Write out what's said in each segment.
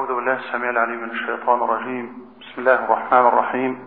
أعوذ بالله السميع العليم من الشيطان الرجيم. بسم الله الرحمن الرحيم.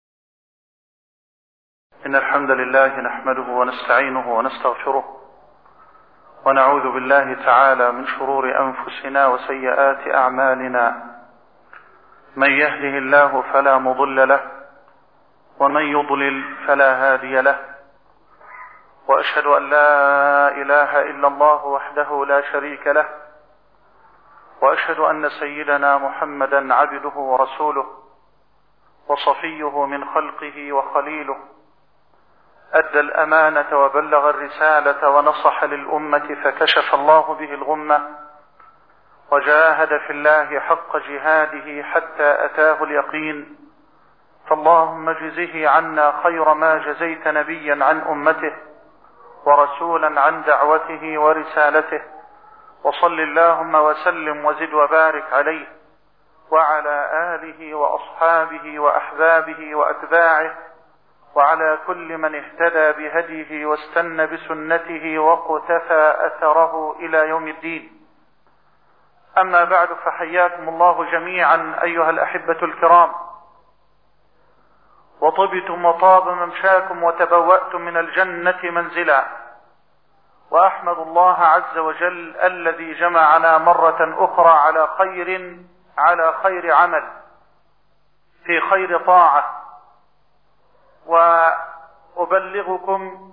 إن الحمد لله نحمده ونستعينه ونستغفره، ونعوذ بالله تعالى من شرور أنفسنا وسيئات أعمالنا. من يهده الله فلا مضل له، ومن يضلل فلا هادي له، وأشهد أن لا إله إلا الله وحده لا شريك له، وأشهد أن سيدنا محمدا عبده ورسوله وصفيه من خلقه وخليله، أدى الأمانة وبلغ الرسالة ونصح للأمة فكشف الله به الغمة، وجاهد في الله حق جهاده حتى أتاه اليقين. فاللهم اجزه عنا خير ما جزيت نبيا عن أمته ورسولا عن دعوته ورسالته، وصل اللهم وسلم وزد وبارك عليه وعلى آله وأصحابه وأحبابه وأتباعه وعلى كل من اهتدى بهديه واستنى بسنته وقتفى أثره إلى يوم الدين. أما بعد، فحياكم الله جميعا أيها الأحبة الكرام، وطبتم وطاب ممشاكم وتبوأتم من الجنة منزلا، وأحمد الله عز وجل الذي جمعنا مرة أخرى على خير عمل في خير طاعة. وأبلغكم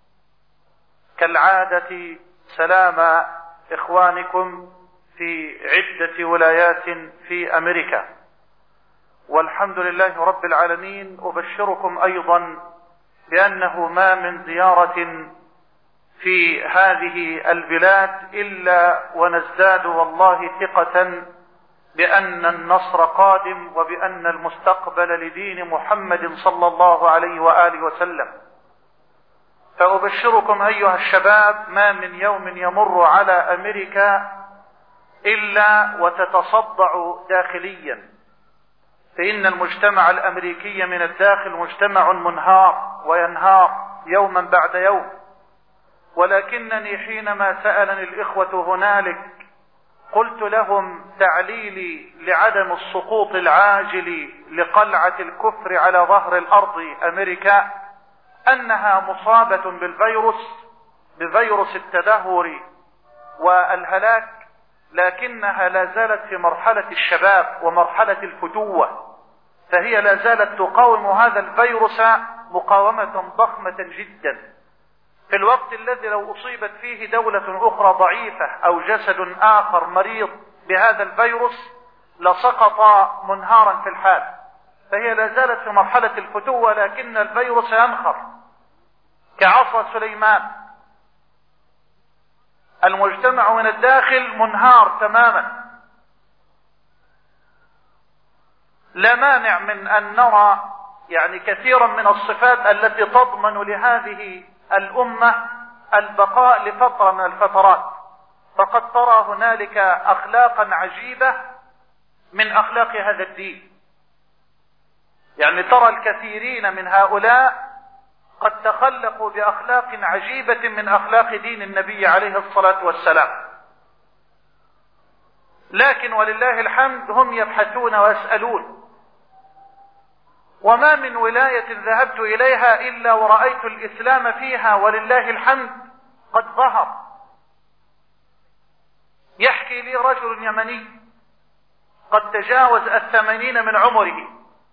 كالعادة سلام إخوانكم في عدة ولايات في أمريكا، والحمد لله رب العالمين. أبشركم أيضا بأنه ما من زيارة في هذه البلاد إلا ونزداد والله ثقة بأن النصر قادم، وبأن المستقبل لدين محمد صلى الله عليه وآله وسلم. فأبشركم أيها الشباب، ما من يوم يمر على أمريكا إلا وتتصدع داخليا، فإن المجتمع الأمريكي من الداخل مجتمع منهار وينهار يوما بعد يوم. ولكنني حينما سألني الإخوة هنالك قلت لهم تعليلي لعدم السقوط العاجل لقلعة الكفر على ظهر الأرض أمريكا أنها مصابة بفيروس التدهور والهلاك، لكنها لا زالت في مرحلة الشباب ومرحلة الفتوة، فهي لا زالت تقاوم هذا الفيروس مقاومة ضخمة جدا. في الوقت الذي لو أصيبت فيه دولة أخرى ضعيفة أو جسد آخر مريض بهذا الفيروس لسقط منهارا في الحال، فهي لا زالت في مرحلة الفتوة، لكن الفيروس ينخر كعصا سليمان. المجتمع من الداخل منهار تماما. لا مانع من أن نرى كثيرا من الصفات التي تضمن لهذه الأمة البقاء لفترة من الفترات، فقد ترى هنالك أخلاقا عجيبة من أخلاق هذا الدين. ترى الكثيرين من هؤلاء قد تخلقوا بأخلاق عجيبة من أخلاق دين النبي عليه الصلاة والسلام، لكن ولله الحمد هم يبحثون ويسألون. وما من ولاية ذهبت إليها إلا ورأيت الإسلام فيها ولله الحمد قد ظهر. يحكي لي رجل يمني قد تجاوز 80 من عمره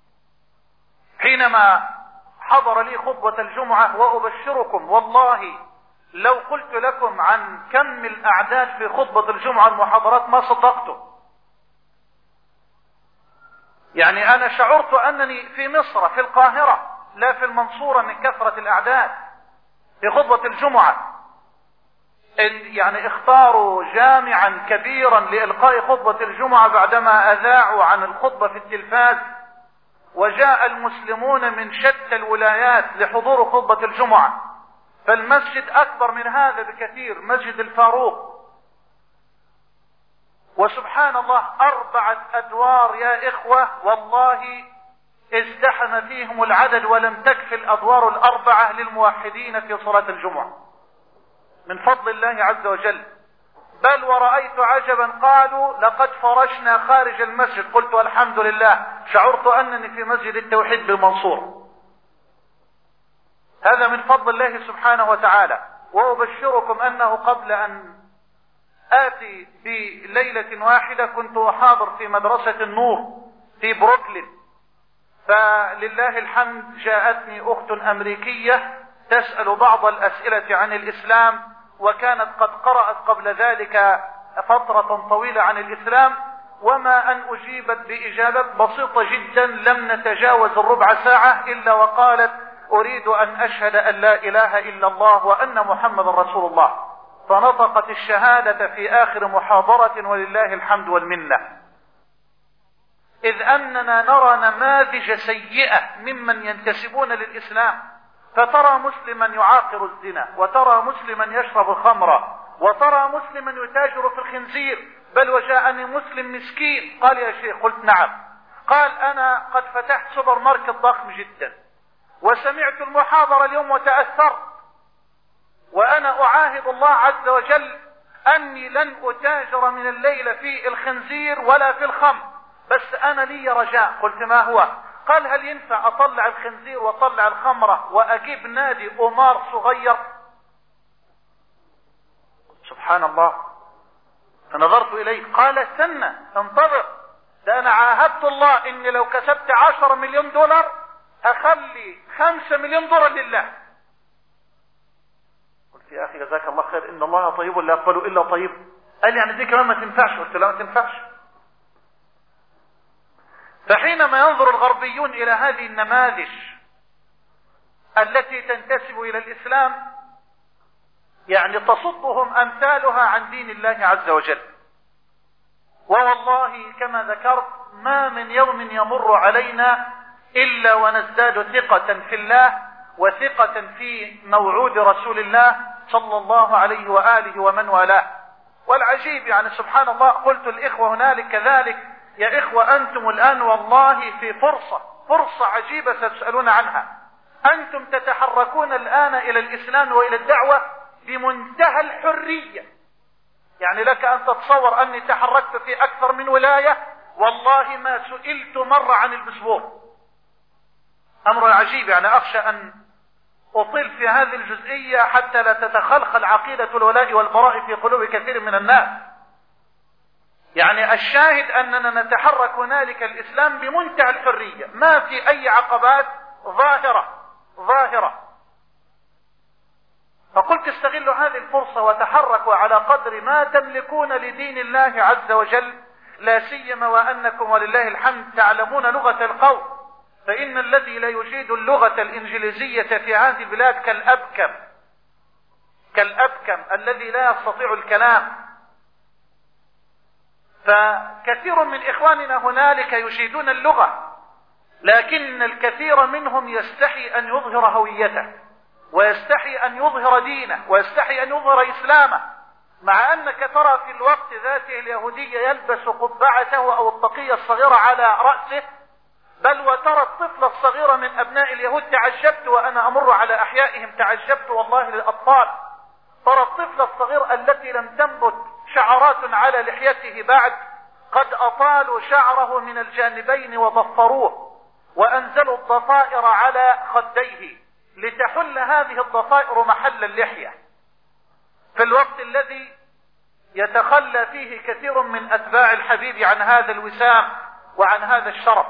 حينما حضر لي خطبة الجمعة، وأبشركم والله لو قلت لكم عن كم الأعداد في خطبة الجمعة المحاضرات ما صدقته. أنا شعرت أنني في مصر في القاهرة لا في المنصورة من كثرة الأعداد في خطبة الجمعة. اختاروا جامعا كبيرا لإلقاء خطبة الجمعة بعدما أذاعوا عن الخطبة في التلفاز، وجاء المسلمون من شتى الولايات لحضور خطبة الجمعة. فالمسجد أكبر من هذا بكثير، مسجد الفاروق، وسبحان الله 4 أدوار يا إخوة، والله ازدحم فيهم العدد ولم تكفي الأدوار 4 للموحدين في صلاة الجمعة من فضل الله عز وجل. بل ورأيت قلت عجبا، قالوا لقد فرشنا خارج المسجد. قلت الحمد لله، شعرت أنني في مسجد التوحيد بالمنصور. هذا من فضل الله سبحانه وتعالى. وأبشركم أنه قبل أن آتي بليلة واحدة كنت أحاضر في مدرسة النور في بروكلين، فلله الحمد جاءتني أخت أمريكية تسأل بعض الأسئلة عن الإسلام، وكانت قد قرأت قبل ذلك فترة طويلة عن الإسلام، وما أن أجيبت بإجابات بسيطة جدا لم نتجاوز الربع ساعة إلا وقالت أريد أن أشهد أن لا إله إلا الله وأن محمد رسول الله. فنطقت الشهادة في آخر محاضرة ولله الحمد والمنة. إذ أننا نرى نماذج سيئة ممن ينتسبون للإسلام، فترى مسلما يعاقر الزنا، وترى مسلما يشرب الخمر، وترى مسلما يتاجر في الخنزير. بل وجاءني مسلم مسكين قال يا شيخ، قلت نعم، قال أنا قد فتحت سوبر ماركت ضخم جدا وسمعت المحاضرة اليوم وتأثرت، وأنا أعاهد الله عز وجل أني لن أتاجر من الليلة في الخنزير ولا في الخمر، بس أنا لي رجاء. قلت ما هو؟ قال هل ينفع أطلع الخنزير وأطلع الخمرة وأجيب نادي قمار صغير؟ سبحان الله. فنظرت إليه قال استنى انتظر، ده أنا عاهدت الله إني لو كسبت 10 مليون دولار هخلي 5 مليون دولار لله. قلت يا أخي جزاك الله خير، إن الله طيب لا يقبل إلا طيب. قال لي يعني دي كمان ما تنفعش؟ قلت لا ما تنفعش. فحينما ينظر الغربيون إلى هذه النماذج التي تنتسب إلى الإسلام يعني تصدهم أمثالها عن دين الله عز وجل. ووالله كما ذكرت ما من يوم يمر علينا إلا ونزداد ثقة في الله وثقة في موعود رسول الله صلى الله عليه وآله ومن والاه. والعجيب يعني سبحان الله، قلت الإخوة هنالك كذلك، يا إخوة أنتم الآن والله في فرصة عجيبة ستسألون عنها. أنتم تتحركون الآن إلى الإسلام وإلى الدعوة بمنتهى الحرية. يعني لك أن تتصور أني تحركت في أكثر من ولاية والله ما سئلت مرة عن الباسبور. أمر عجيب، يعني أخشى أن أطيل في هذه الجزئية حتى لا تتخلخل عقيدة الولاء والبراء في قلوب كثير من الناس. يعني الشاهد أننا نتحرك هنالك الإسلام بمنتهى الحرية، ما في أي عقبات ظاهرة. فقلت استغلوا هذه الفرصة وتحركوا على قدر ما تملكون لدين الله عز وجل، لا سيما وأنكم ولله الحمد تعلمون لغة القوم. فإن الذي لا يجيد اللغة الإنجليزية في هذه البلاد كالأبكم الذي لا يستطيع الكلام. فكثير من إخواننا هنالك يجيدون اللغة، لكن الكثير منهم يستحي أن يظهر هويته، ويستحي أن يظهر دينه، ويستحي أن يظهر إسلامه، مع أنك ترى في الوقت ذاته اليهودي يلبس قبعته أو الطاقية الصغيرة على رأسه، بل وترى الطفل الصغير من أبناء اليهود، تعجبت وأنا أمر على أحيائهم، تعجبت والله للأطفال. ترى الطفل الصغير التي لم تنبت شعرات على لحيته بعد قد أطالوا شعره من الجانبين وضفروه، وأنزلوا الضفائر على خديه لتحل هذه الضفائر محل اللحية، في الوقت الذي يتخلى فيه كثير من أتباع الحبيب عن هذا الوسام وعن هذا الشرف.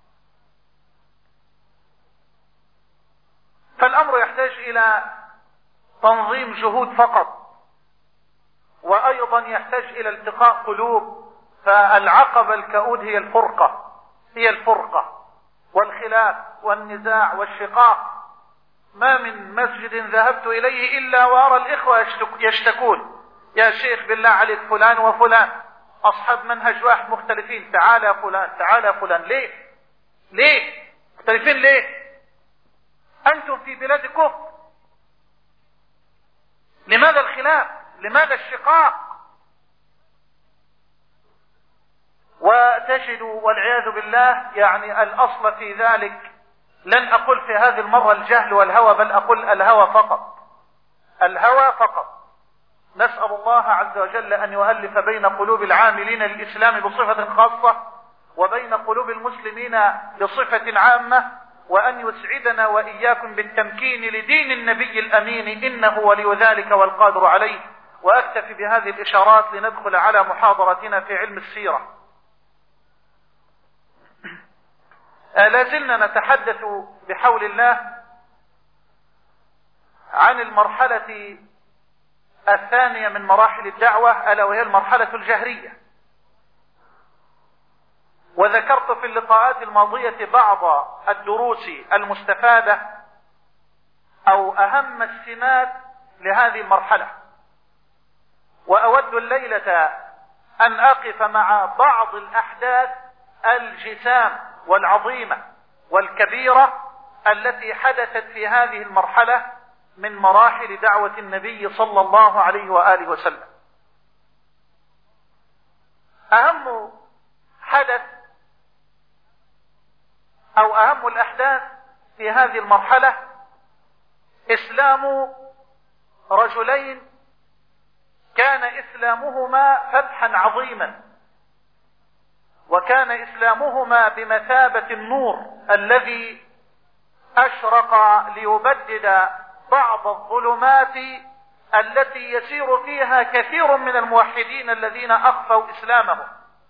فالأمر يحتاج إلى تنظيم جهود فقط، وأيضا يحتاج إلى التقاء قلوب. فالعقبة الكؤود هي الفرقة والخلاف والنزاع والشقاق. ما من مسجد ذهبت إليه إلا وأرى الإخوة يشتكون، يا شيخ بالله عليك فلان وفلان أصحاب منهج واحد مختلفين، تعال يا فلان تعال يا فلان. ليه مختلفين؟ ليه؟ أنتم في بلاد كفر، لماذا الخلاف؟ لماذا الشقاق؟ وتجد والعياذ بالله يعني الأصل في ذلك، لن أقول في هذه المرة الجهل والهوى، بل أقول الهوى فقط. نسأل الله عز وجل أن يؤلف بين قلوب العاملين للإسلام بصفة خاصة وبين قلوب المسلمين بصفة عامة، وأن يسعدنا وإياكم بالتمكين لدين النبي الأمين، إنه ولي ذلك والقادر عليه. وأكتفي بهذه الإشارات لندخل على محاضرتنا في علم السيرة. لازلنا نتحدث بحول الله عن المرحلة الثانية من مراحل الدعوة، ألا وهي المرحلة الجهرية. وذكرت في اللقاءات الماضية بعض الدروس المستفادة أو أهم السمات لهذه المرحلة، وأود الليلة أن أقف مع بعض الأحداث الجسام والعظيمة والكبيرة التي حدثت في هذه المرحلة من مراحل دعوة النبي صلى الله عليه وآله وسلم. أهم حدث أو أهم الأحداث في هذه المرحلة إسلام رجلين كان إسلامهما فتحا عظيما، وكان إسلامهما بمثابة النور الذي أشرق ليبدد بعض الظلمات التي يسير فيها كثير من الموحدين الذين أخفوا إسلامهم.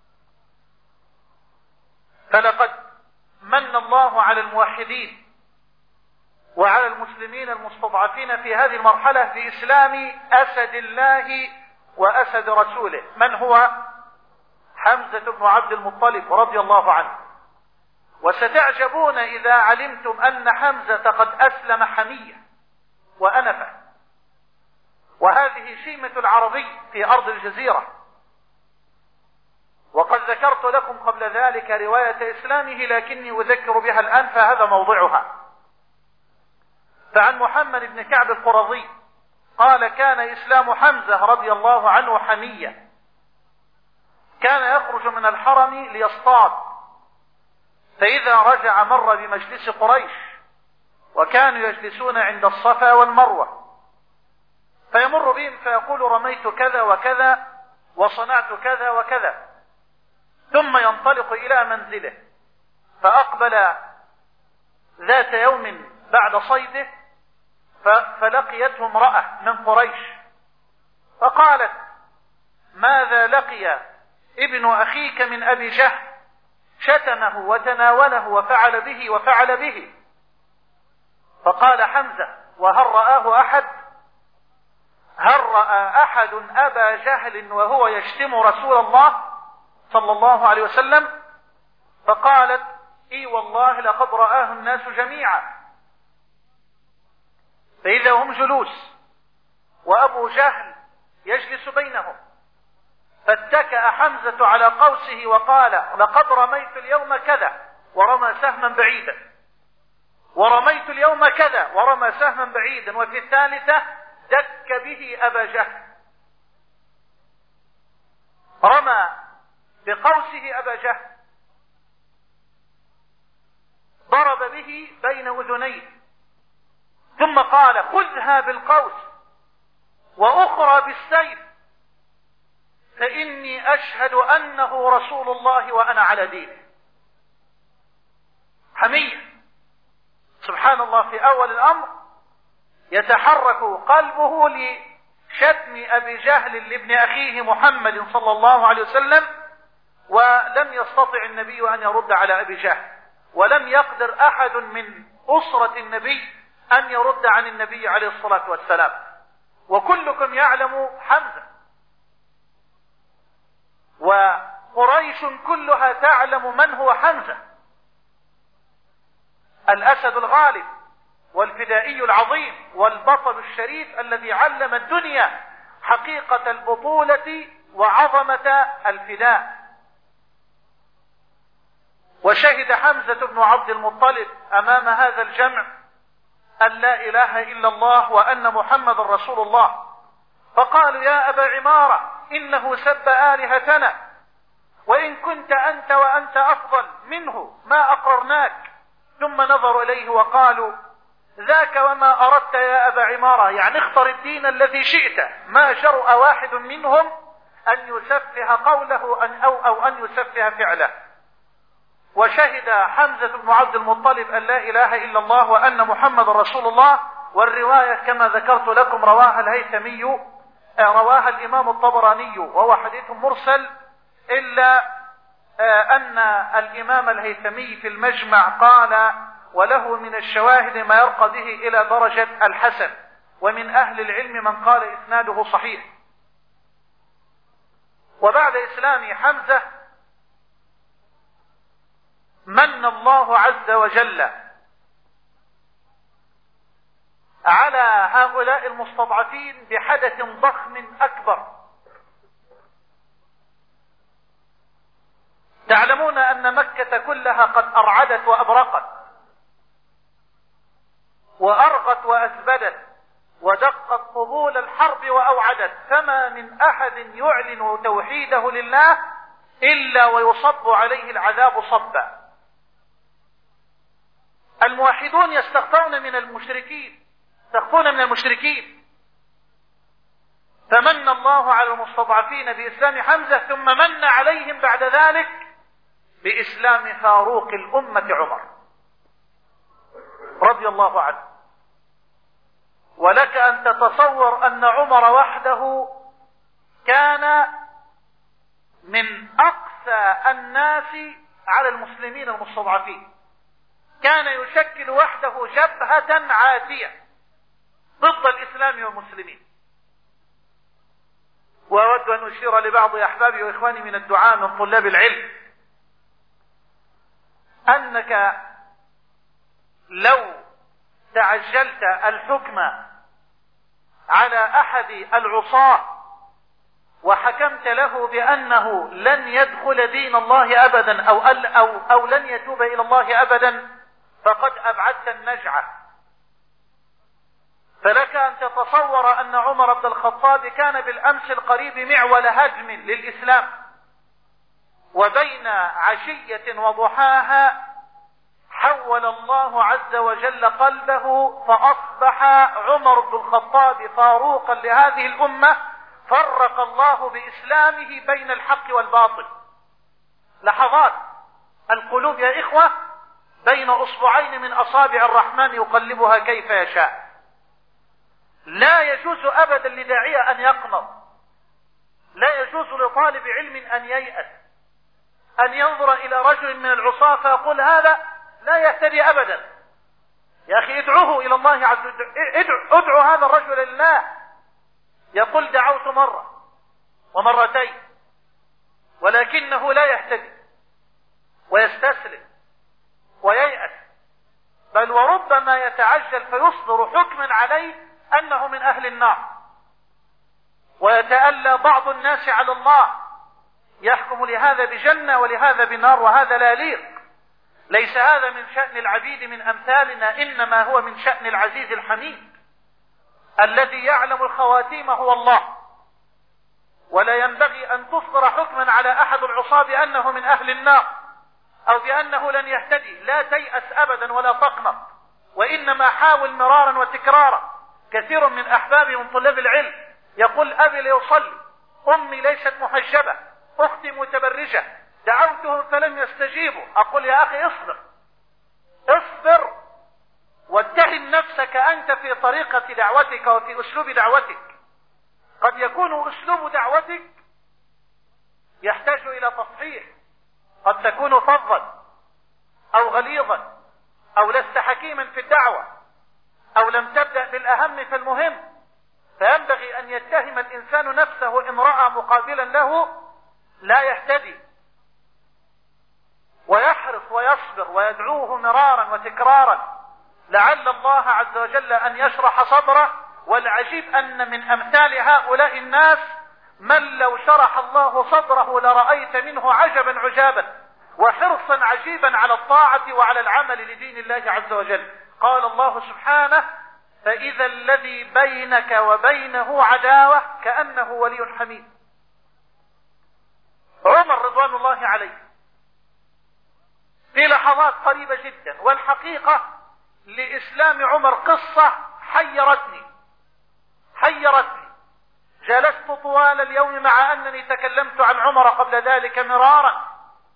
فلقد من الله على الموحدين وعلى المسلمين المستضعفين في هذه المرحلة بإسلام أسد الله وأسد رسوله، من هو؟ حمزة بن عبد المطلب رضي الله عنه. وستعجبون إذا علمتم أن حمزة قد أسلم حمية وأنفة، وهذه شيمة العربي في أرض الجزيرة. وقد ذكرت لكم قبل ذلك رواية إسلامه، لكني أذكر بها الآن فهذا موضعها. فعن محمد بن كعب القرظي قال: كان إسلام حمزة رضي الله عنه حمية، كان يخرج من الحرم ليصطاد، فإذا رجع مر بمجلس قريش، وكانوا يجلسون عند الصفا والمروة، فيمر بهم فيقول: رميت كذا وكذا وصنعت كذا وكذا، ثم ينطلق إلى منزله. فأقبل ذات يوم بعد صيده فلقيته امرأة من قريش، فقالت: ماذا لقي ابن أخيك من أبي جهل؟ شتمه وتناوله وفعل به وفعل به. فقال حمزة: وهل رآه أحد؟ هل رأى أحد أبا جهل وهو يشتم رسول الله صلى الله عليه وسلم؟ فقالت: إي والله لقد رآه الناس جميعا. فإذا هم جلوس وأبو جهل يجلس بينهم، فاتكأ حمزة على قوسه وقال: لقد رميت اليوم كذا، ورمى سهما بعيدا، ورميت اليوم كذا، ورمى سهما بعيدا، وفي الثالثة دك به أبا جهل، رمى بقوسه أبا جهل، ضرب به بين أذنيه، ثم قال: خذها بالقوس وأخرى بالسيف، فإني أشهد أنه رسول الله وأنا على دينه. حمية، سبحان الله، في أول الأمر يتحرك قلبه لشتم أبي جهل لابن أخيه محمد صلى الله عليه وسلم، ولم يستطع النبي أن يرد على أبي جهل، ولم يقدر أحد من أسرة النبي أن يرد عن النبي عليه الصلاة والسلام. وكلكم يعلم حمزة، وقريش كلها تعلم من هو حمزة، الأسد الغالب والفدائي العظيم والبطل الشريف الذي علم الدنيا حقيقة البطولة وعظمة الفداء. وشهد حمزة بن عبد المطلب أمام هذا الجمع أن لا إله إلا الله وأن محمد رسول الله، فقالوا: يا أبا عمارة، إنه سب آلهتنا، وإن كنت أنت وأنت أفضل منه ما أقررناك. ثم نظروا إليه وقالوا: ذاك وما أردت يا أبا عمارة، يعني اختر الدين الذي شئت، ما جرؤ واحد منهم أن يسفه قوله أو أن يسفه فعله. وشهد حمزة بن عبد المطلب أن لا إله إلا الله وأن محمد رسول الله. والرواية كما ذكرت لكم رواها الهيثمي، رواها الإمام الطبراني، وهو حديث مرسل، إلا أن الإمام الهيثمي في المجمع قال: وله من الشواهد ما يرقى به إلى درجة الحسن. ومن أهل العلم من قال إسناده صحيح. وبعد إسلام حمزة من الله عز وجل على هؤلاء المستضعفين بحدث ضخم أكبر. تعلمون أن مكة كلها قد أرعدت وأبرقت وأرغت وأزبدت ودقت طبول الحرب وأوعدت، فما من أحد يعلن توحيده لله إلا ويصب عليه العذاب صبا. الموحدون يستخفون من المشركين، فمن الله على المستضعفين بإسلام حمزة، ثم من عليهم بعد ذلك بإسلام فاروق الأمة عمر رضي الله عنه. ولك أن تتصور أن عمر وحده كان من أقسى الناس على المسلمين المستضعفين، كان يشكل وحده جبهة عاتية ضد الإسلام والمسلمين. وأود أن أشير لبعض أحبابي وإخواني من الدعاة من طلاب العلم أنك لو تعجلت الحكم على أحد العصاة وحكمت له بأنه لن يدخل دين الله أبدا أو لن يتوب إلى الله أبدا، فقد أبعدت النجعة. فلك أن تتصور أن عمر بن الخطاب كان بالأمس القريب معول هدم للإسلام، وبين عشية وضحاها حول الله عز وجل قلبه فأصبح عمر بن الخطاب فاروقا لهذه الأمة، فرق الله بإسلامه بين الحق والباطل. لحظات القلوب يا إخوة بين أصبعين من أصابع الرحمن يقلبها كيف يشاء. لا يجوز أبدا لداعية أن يقنط، لا يجوز لطالب علم أن ييأس، أن ينظر إلى رجل من العصاة فيقول هذا لا يهتدي أبدا. يا أخي ادعوه إلى الله عز وجل، ادعو هذا الرجل لله. يقول دعوت مرة ومرتين ولكنه لا يهتدي ويستسلم وييأس، بل وربما يتعجل فيصدر حكما عليه أنه من أهل النار، ويتألى بعض الناس على الله يحكم لهذا بجنة ولهذا بنار، وهذا لا يليق. ليس هذا من شأن العبيد من أمثالنا، إنما هو من شأن العزيز الحميد الذي يعلم الخواتيم هو الله. ولا ينبغي أن تصدر حكما على أحد العصاة بأنه من أهل النار أو بأنه لن يهتدي. لا تيأس أبدا ولا تقنط، وإنما حاول مرارا وتكرارا. كثير من أحبابي من طلاب العلم يقول أبي ليصلي، أمي ليست محجبة، أختي متبرجة، دعوتهم فلم يستجيبوا. أقول يا أخي اصبر واتهم نفسك أنت في طريقة دعوتك وفي أسلوب دعوتك. قد يكون أسلوب دعوتك يحتاج إلى تصحيح، قد تكون فظا أو غليظا أو لست حكيما في الدعوة أو لم تبدأ بالأهم فالمهم، فينبغي أن يتهم الإنسان نفسه إن رأى مقابلا له لا يهتدي، ويحرص ويصبر ويدعوه مرارا وتكرارا لعل الله عز وجل أن يشرح صدره. والعجيب أن من أمثال هؤلاء الناس من لو شرح الله صدره لرأيت منه عجبا عجابا وحرصا عجيبا على الطاعة وعلى العمل لدين الله عز وجل. قال الله سبحانه: فإذا الذي بينك وبينه عداوة كأنه ولي حميد. عمر رضوان الله عليه في لحظات قريبة جدا، والحقيقة لإسلام عمر قصة حيرتني. جلست طوال اليوم مع أنني تكلمت عن عمر قبل ذلك مرارا،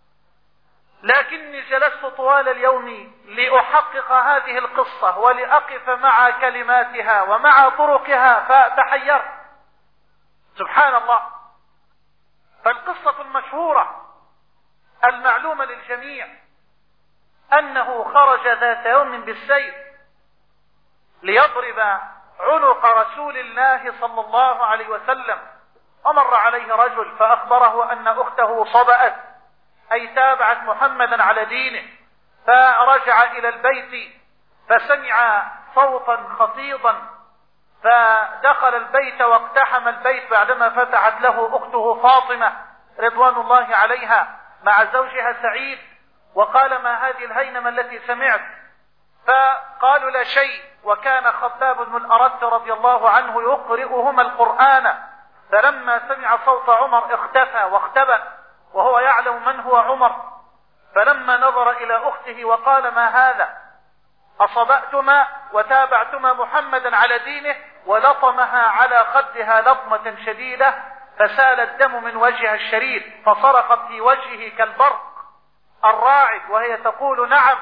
لكني جلست طوال اليوم لأحقق هذه القصة ولأقف مع كلماتها ومع طرقها فتحيرت. سبحان الله. فالقصة المشهورة المعلومة للجميع أنه خرج ذات يوم بالسيف ليضرب عنق رسول الله صلى الله عليه وسلم، ومر عليه رجل فأخبره أن أخته صبأت، أي تابعت محمدا على دينه، فرجع إلى البيت فسمع صوتا خفيضا فدخل البيت واقتحم البيت بعدما فتحت له أخته فاطمة رضوان الله عليها مع زوجها سعيد، وقال: ما هذه الهينمة التي سمعت؟ فقالوا: لا شيء. وكان خباب بن الأرت رضي الله عنه يقرئهما القرآن، فلما سمع صوت عمر اختفى واختبأ وهو يعلم من هو عمر، فلما نظر إلى أخته وقال: ما هذا؟ أصبأتما وتابعتما محمدا على دينه؟ ولطمها على خدها لطمة شديدة فسال الدم من وجهها الشريف، فصرخت في وجهه كالبرق الراعد وهي تقول: نعم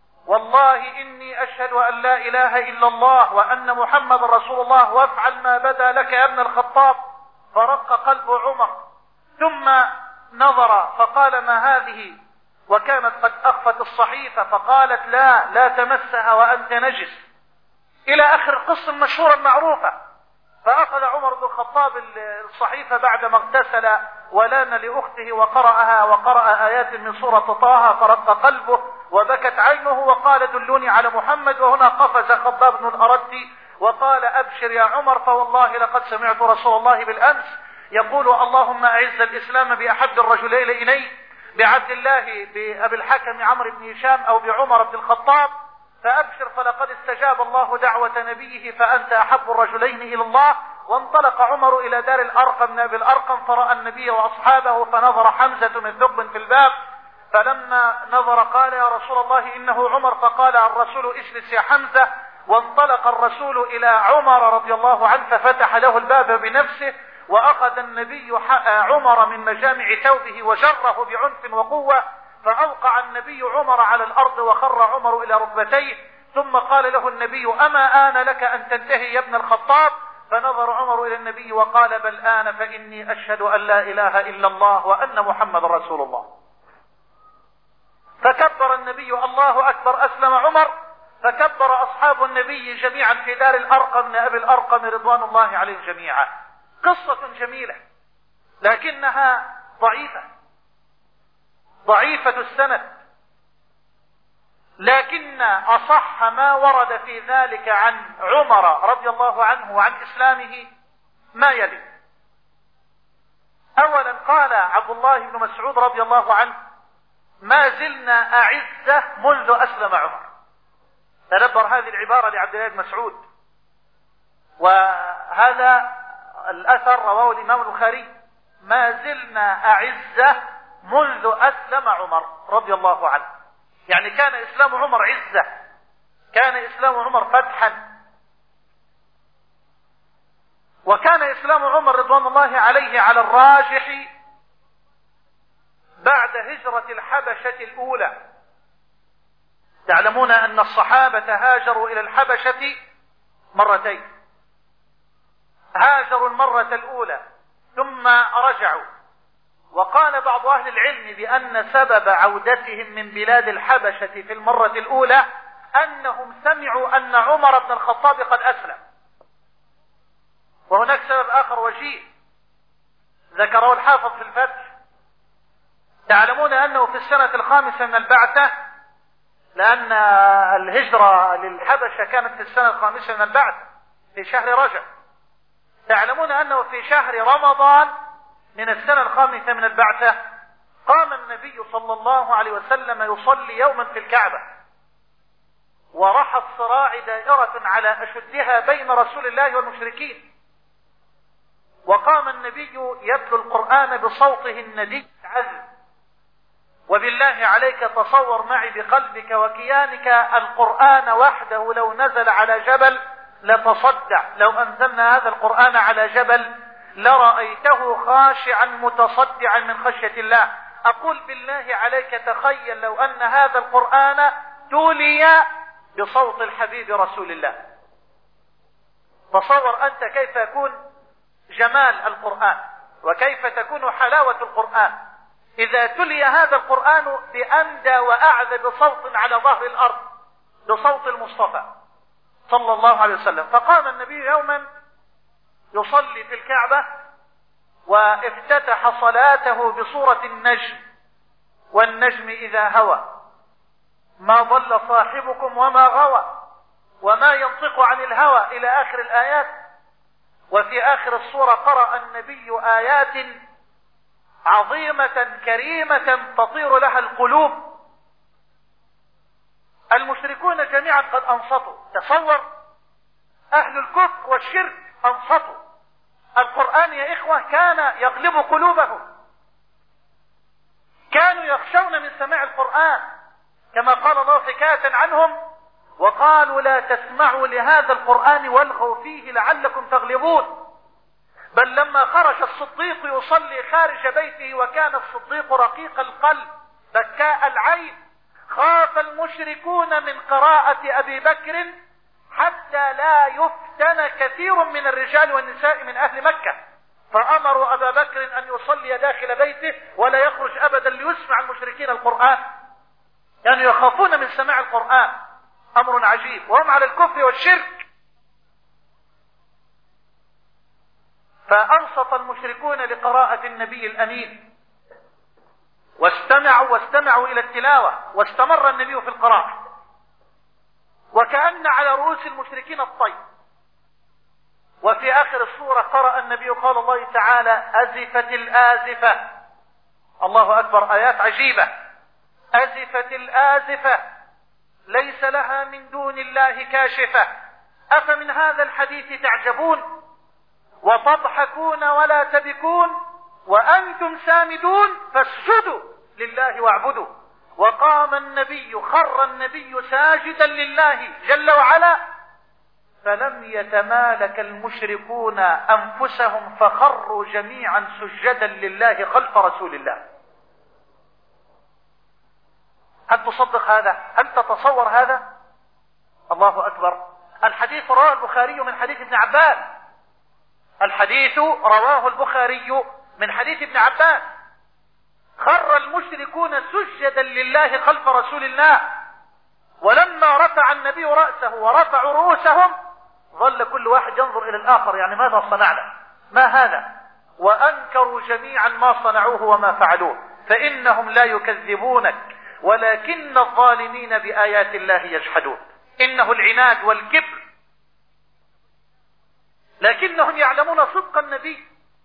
والله إني أشهد أن لا إله إلا الله وأن محمد رسول الله، وافعل ما بدا لك يا ابن الخطاب. فرق قلب عمر، ثم نظر فقال: ما هذه؟ وكانت قد أخفت الصحيفة، فقالت: لا تمسها وأنت نجس، إلى آخر القصة المشهورة المعروفة. فأخذ عمر بن الخطاب الصحيفة بعدما اغتسل ولان لأخته وقرأها، وقرأ آيات من سورة طه، فرق قلبه وبكت عينه وقال: دلوني على محمد. وهنا قفز خباب بن الأرت وقال: أبشر يا عمر، فوالله لقد سمعت رسول الله بالأمس يقول: اللهم أعز الإسلام بأحب الرجلين إليك، بعبد الله بأبي الحكم عمرو بن هشام أو بعمر بن الخطاب، فأبشر فلقد استجاب الله دعوة نبيه فأنت أحب الرجلين إلى الله. وانطلق عمر إلى دار الأرقم بن أبي الأرقم فرأى النبي وأصحابه، فنظر حمزة من ثقب في الباب، فلما نظر قال: يا رسول الله إنه عمر. فقال الرسول: اجلس يا حمزة. وانطلق الرسول إلى عمر رضي الله عنه ففتح له الباب بنفسه، وأخذ النبي عمر من مجامع ثوبه وجره بعنف وقوة، فأوقع النبي عمر على الأرض وخر عمر إلى ركبتيه، ثم قال له النبي: أما آن لك أن تنتهي يا ابن الخطاب؟ فنظر عمر إلى النبي وقال: بل آن، فإني أشهد أن لا إله إلا الله وأن محمد رسول الله. فكبر النبي: الله أكبر. أسلم عمر، فكبر أصحاب النبي جميعا في دار الأرقم بن أبي الأرقم رضوان الله عليهم جميعا. قصة جميلة لكنها ضعيفة السند، لكن أصح ما ورد في ذلك عن عمر رضي الله عنه وعن إسلامه ما يلي. أولا قال عبد الله بن مسعود رضي الله عنه: ما زلنا أعزة منذ أسلم عمر. تدبر هذه العبارة لعبد الله بن مسعود، وهذا الأثر رواه الإمام البخاري: ما زلنا أعزة منذ أسلم عمر رضي الله عنه. يعني كان إسلام عمر عزة، كان إسلام عمر فتحا، وكان إسلام عمر رضوان الله عليه على الراجح بعد هجرة الحبشة الأولى. تعلمون أن الصحابة هاجروا إلى الحبشة مرتين، هاجروا المرة الأولى ثم رجعوا. وقال بعض أهل العلم بأن سبب عودتهم من بلاد الحبشة في المرة الأولى أنهم سمعوا أن عمر بن الخطاب قد أسلم. وهناك سبب آخر وجيه ذكره الحافظ في الفتح. تعلمون أنه في السنة 5 من البعثة، لأن الهجرة للحبشة كانت في السنة 5 من البعثة في شهر رجب. تعلمون أنه في شهر رمضان من السنة 5 من البعثة قام النبي صلى الله عليه وسلم يصلي يوما في الكعبة، ورحى الصراع دائرة على أشدها بين رسول الله والمشركين، وقام النبي يتلو القرآن بصوته الندي العذب، وبالله عليك تصور معي بقلبك وكيانك القرآن وحده لو نزل على جبل لتصدع. لو أنزلنا هذا القرآن على جبل لرأيته خاشعا متصدعا من خشية الله. أقول بالله عليك تخيل لو أن هذا القرآن تولي بصوت الحبيب رسول الله. تصور أنت كيف يكون جمال القرآن وكيف تكون حلاوة القرآن إذا تلي هذا القرآن بأندى وأعذب صوت على ظهر الأرض بصوت المصطفى صلى الله عليه وسلم. فقام النبي يوما يصلي في الكعبة وافتتح صلاته بسورة النجم: والنجم إذا هوى ما ضل صاحبكم وما غوى وما ينطق عن الهوى إلى آخر الآيات. وفي آخر السورة قرأ النبي آيات عظيمة كريمة تطير لها القلوب. المشركون جميعا قد أنصتوا. تصور أهل الكفر والشرك أنصتوا. القرآن يا إخوة كان يغلب قلوبهم، كانوا يخشون من سماع القرآن كما قال الله حكاية عنهم: وقالوا لا تسمعوا لهذا القرآن والغوا فيه لعلكم تغلبون. بل لما خرج الصديق يصلي خارج بيته وكان الصديق رقيق القلب بكاء العين، خاف المشركون من قراءة أبي بكر حتى لا يفتن كثير من الرجال والنساء من أهل مكة، فأمروا أبا بكر أن يصلي داخل بيته ولا يخرج أبدا ليسمع المشركين القرآن. يعني يخافون من سماع القرآن، أمر عجيب، وهم على الكفر والشرك. فأنصت المشركون لقراءة النبي الأمين واستمعوا إلى التلاوة، واستمر النبي في القراءة وكأن على رؤوس المشركين الطير. وفي آخر السورة قرأ النبي قال الله تعالى: أزفت الآزفة. الله أكبر، آيات عجيبة. أزفت الآزفة ليس لها من دون الله كاشفة أفمن هذا الحديث تعجبون وتضحكون ولا تبكون وأنتم سامدون فاسجدوا لله واعبدوا. وقام النبي خر النبي ساجدا لله جل وعلا فلم يتمالك المشركون أنفسهم فخروا جميعا سجدا لله خلف رسول الله. هل تصدق هذا؟ هل تتصور هذا؟ الله أكبر. الحديث رواه البخاري من حديث ابن عباس. الحديث رواه البخاري من حديث ابن عباس: خر المشركون سجدا لله خلف رسول الله، ولما رفع النبي رأسه ورفعوا رؤوسهم ظل كل واحد ينظر إلى الآخر، يعني ماذا صنعنا؟ ما هذا؟ وأنكروا جميعا ما صنعوه وما فعلوه، فإنهم لا يكذبونك ولكن الظالمين بآيات الله يجحدون. إنه العناد والكبر، لكنهم يعلمون صدق النبي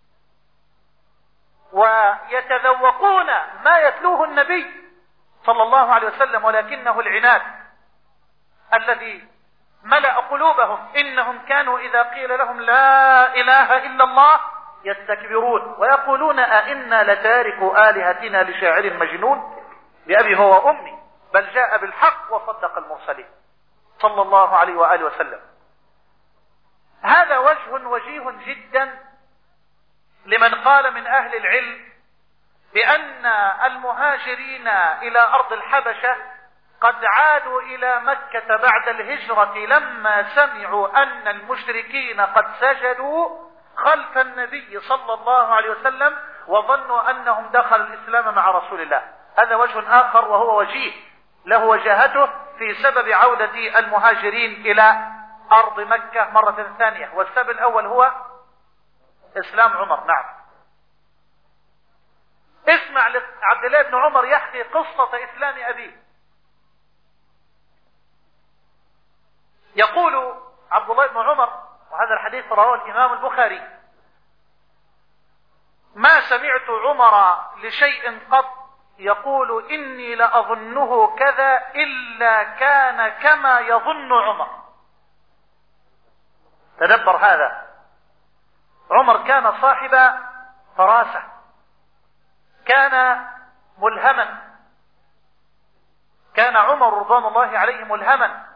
ويتذوقون ما يتلوه النبي صلى الله عليه وسلم، ولكنه العناد الذي ملأ قلوبهم. إنهم كانوا إذا قيل لهم لا إله إلا الله يستكبرون ويقولون أئنا لتاركوا آلهتنا لشاعر مجنون بأبي هو وأمي بل جاء بالحق وصدق المرسلين صلى الله عليه وآله وسلم. هذا وجه وجيه جدا لمن قال من أهل العلم بأن المهاجرين إلى أرض الحبشة قد عادوا إلى مكة بعد الهجرة لما سمعوا أن المشركين قد سجدوا خلف النبي صلى الله عليه وسلم وظنوا أنهم دخلوا الإسلام مع رسول الله. هذا وجه آخر وهو وجيه له وجاهته في سبب عودة المهاجرين إلى أرض مكة مرة ثانية. والسبب الأول هو إسلام عمر. نعم، اسمع عبد الله بن عمر يحكي قصة إسلام أبيه. يقول عبد الله بن عمر، وهذا الحديث رواه الإمام البخاري: ما سمعت عمر لشيء قط يقول إني لأظنه كذا إلا كان كما يظن عمر. تدبر هذا. عمر كان صاحب فراسة، كان ملهما، كان عمر رضوان الله عليه ملهما،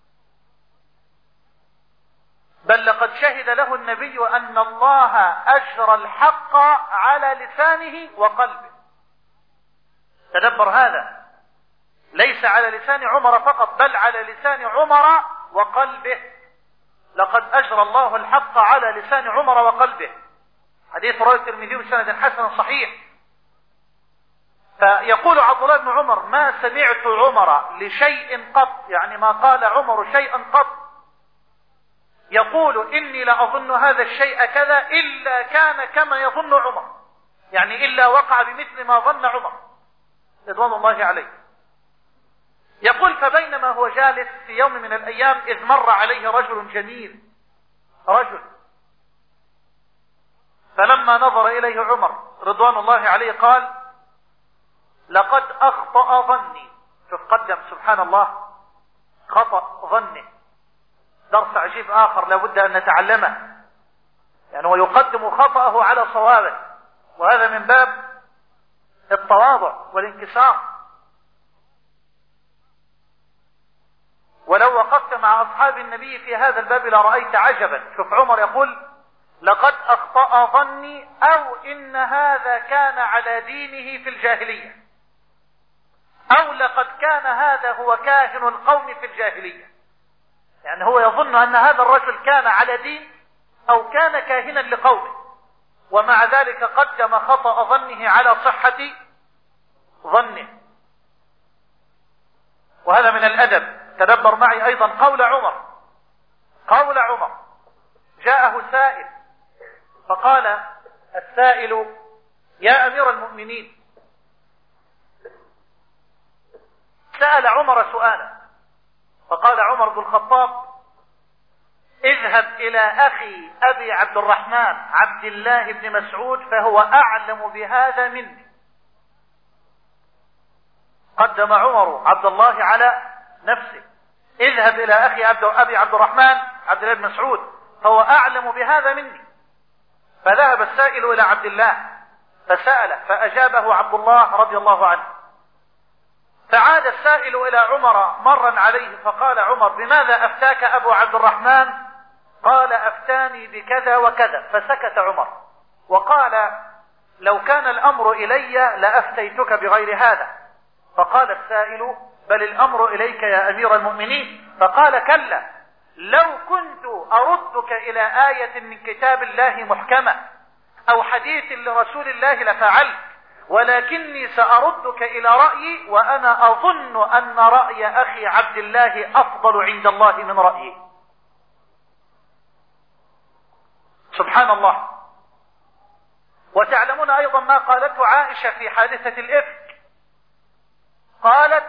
بل لقد شهد له النبي أن الله أجرى الحق على لسانه وقلبه. تدبر هذا، ليس على لسان عمر فقط بل على لسان عمر وقلبه. لقد أجرى الله الحق على لسان عمر وقلبه. حديث رواه الترمذي بسند حسن صحيح. فيقول عبد الله بن عمر: ما سمعت عمر لشيء قط، يعني ما قال عمر شيئا قط يقول إني لأظن هذا الشيء كذا إلا كان كما يظن عمر، يعني إلا وقع بمثل ما ظن عمر رضوان الله عليه. يقول: فبينما هو جالس في يوم من الأيام إذ مر عليه رجل جميل، رجل، فلما نظر إليه عمر رضوان الله عليه قال: لقد أخطأ ظني. شوف، قدم سبحان الله خطأ ظنه. درس عجيب آخر لابد أن نتعلمه، يعني هو يقدم خطأه على صوابه، وهذا من باب التواضع والانكسار. ولو وقفت مع أصحاب النبي في هذا الباب لرأيت عجبا. شوف عمر يقول: لقد أخطأ ظني، أو إن هذا كان على دينه في الجاهلية، أو لقد كان هذا هو كاهن القوم في الجاهلية. يعني هو يظن أن هذا الرجل كان على دين أو كان كاهنا لقومه، ومع ذلك قدم خطأ ظنه على صحة ظنه. وهذا من الأدب. تدبر معي أيضا قول عمر. قول عمر: جاءه سائل فقال السائل: يا أمير المؤمنين، سأل عمر سؤالا، فقال عمر بن الخطاب: اذهب إلى أخي أبي عبد الرحمن عبد الله بن مسعود فهو أعلم بهذا مني. قدم عمر عبد الله على نفسه: اذهب إلى أخي أبي عبد الرحمن عبد الله بن مسعود فهو أعلم بهذا مني. فذهب السائل إلى عبد الله فسأله، فأجابه عبد الله رضي الله عنه. فعاد السائل إلى عمر مرا عليه فقال عمر: بماذا أفتاك أبو عبد الرحمن؟ قال: أفتاني بكذا وكذا. فسكت عمر وقال: لو كان الأمر إلي لأفتيتك بغير هذا. فقال السائل: بل الأمر إليك يا أمير المؤمنين. فقال: كلا، لو كنت أردك إلى آية من كتاب الله محكمة أو حديث لرسول الله لفعلت، ولكني سأردك إلى رأيي، وأنا أظن أن رأي أخي عبد الله أفضل عند الله من رأيي. سبحان الله. وتعلمون أيضا ما قالته عائشة في حادثة الإفك. قالت: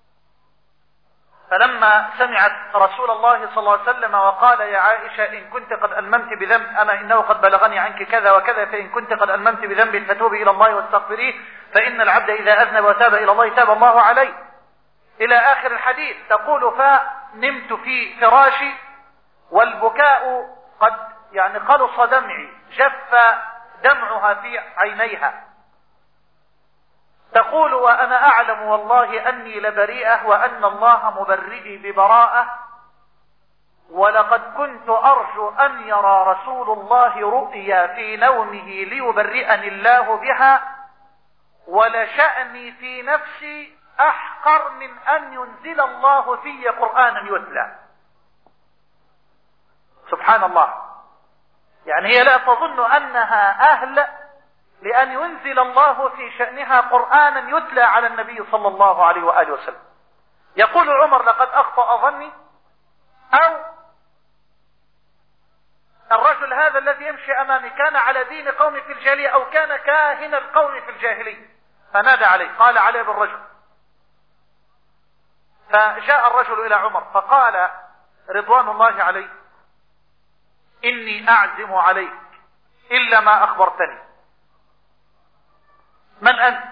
فلما سمعت رسول الله صلى الله عليه وسلم وقال: يا عائشة، إن كنت قد ألممت بذنب، أما إنه قد بلغني عنك كذا وكذا، فإن كنت قد ألممت بذنب فتوبي إلى الله واستغفريه، فإن العبد إذا أذنب وتاب إلى الله تاب الله عليه، إلى آخر الحديث. تقول: فنمت في فراشي والبكاء قد قلص دمعي، جف دمعها في عينيها. تقول: وأنا أعلم والله أني لبريئة وأن الله مبرئي ببراءة، ولقد كنت أرجو أن يرى رسول الله رؤيا في نومه ليبرئني الله بها، ولشأني في نفسي أحقر من أن ينزل الله في قرآنا يتلى. سبحان الله. يعني هي لا تظن أنها أهل لأن ينزل الله في شأنها قرآنا يتلى على النبي صلى الله عليه وآله وسلم. يقول عمر: لقد أخطأ ظني، أو الرجل هذا الذي يمشي أمامي كان على دين قوم في الجاهلية أو كان كاهن القوم في الجاهلية. فنادى عليه، قال: عليه بالرجل. فجاء الرجل إلى عمر فقال رضوان الله عليه: إني أعزم عليك إلا ما أخبرتني. من أنت؟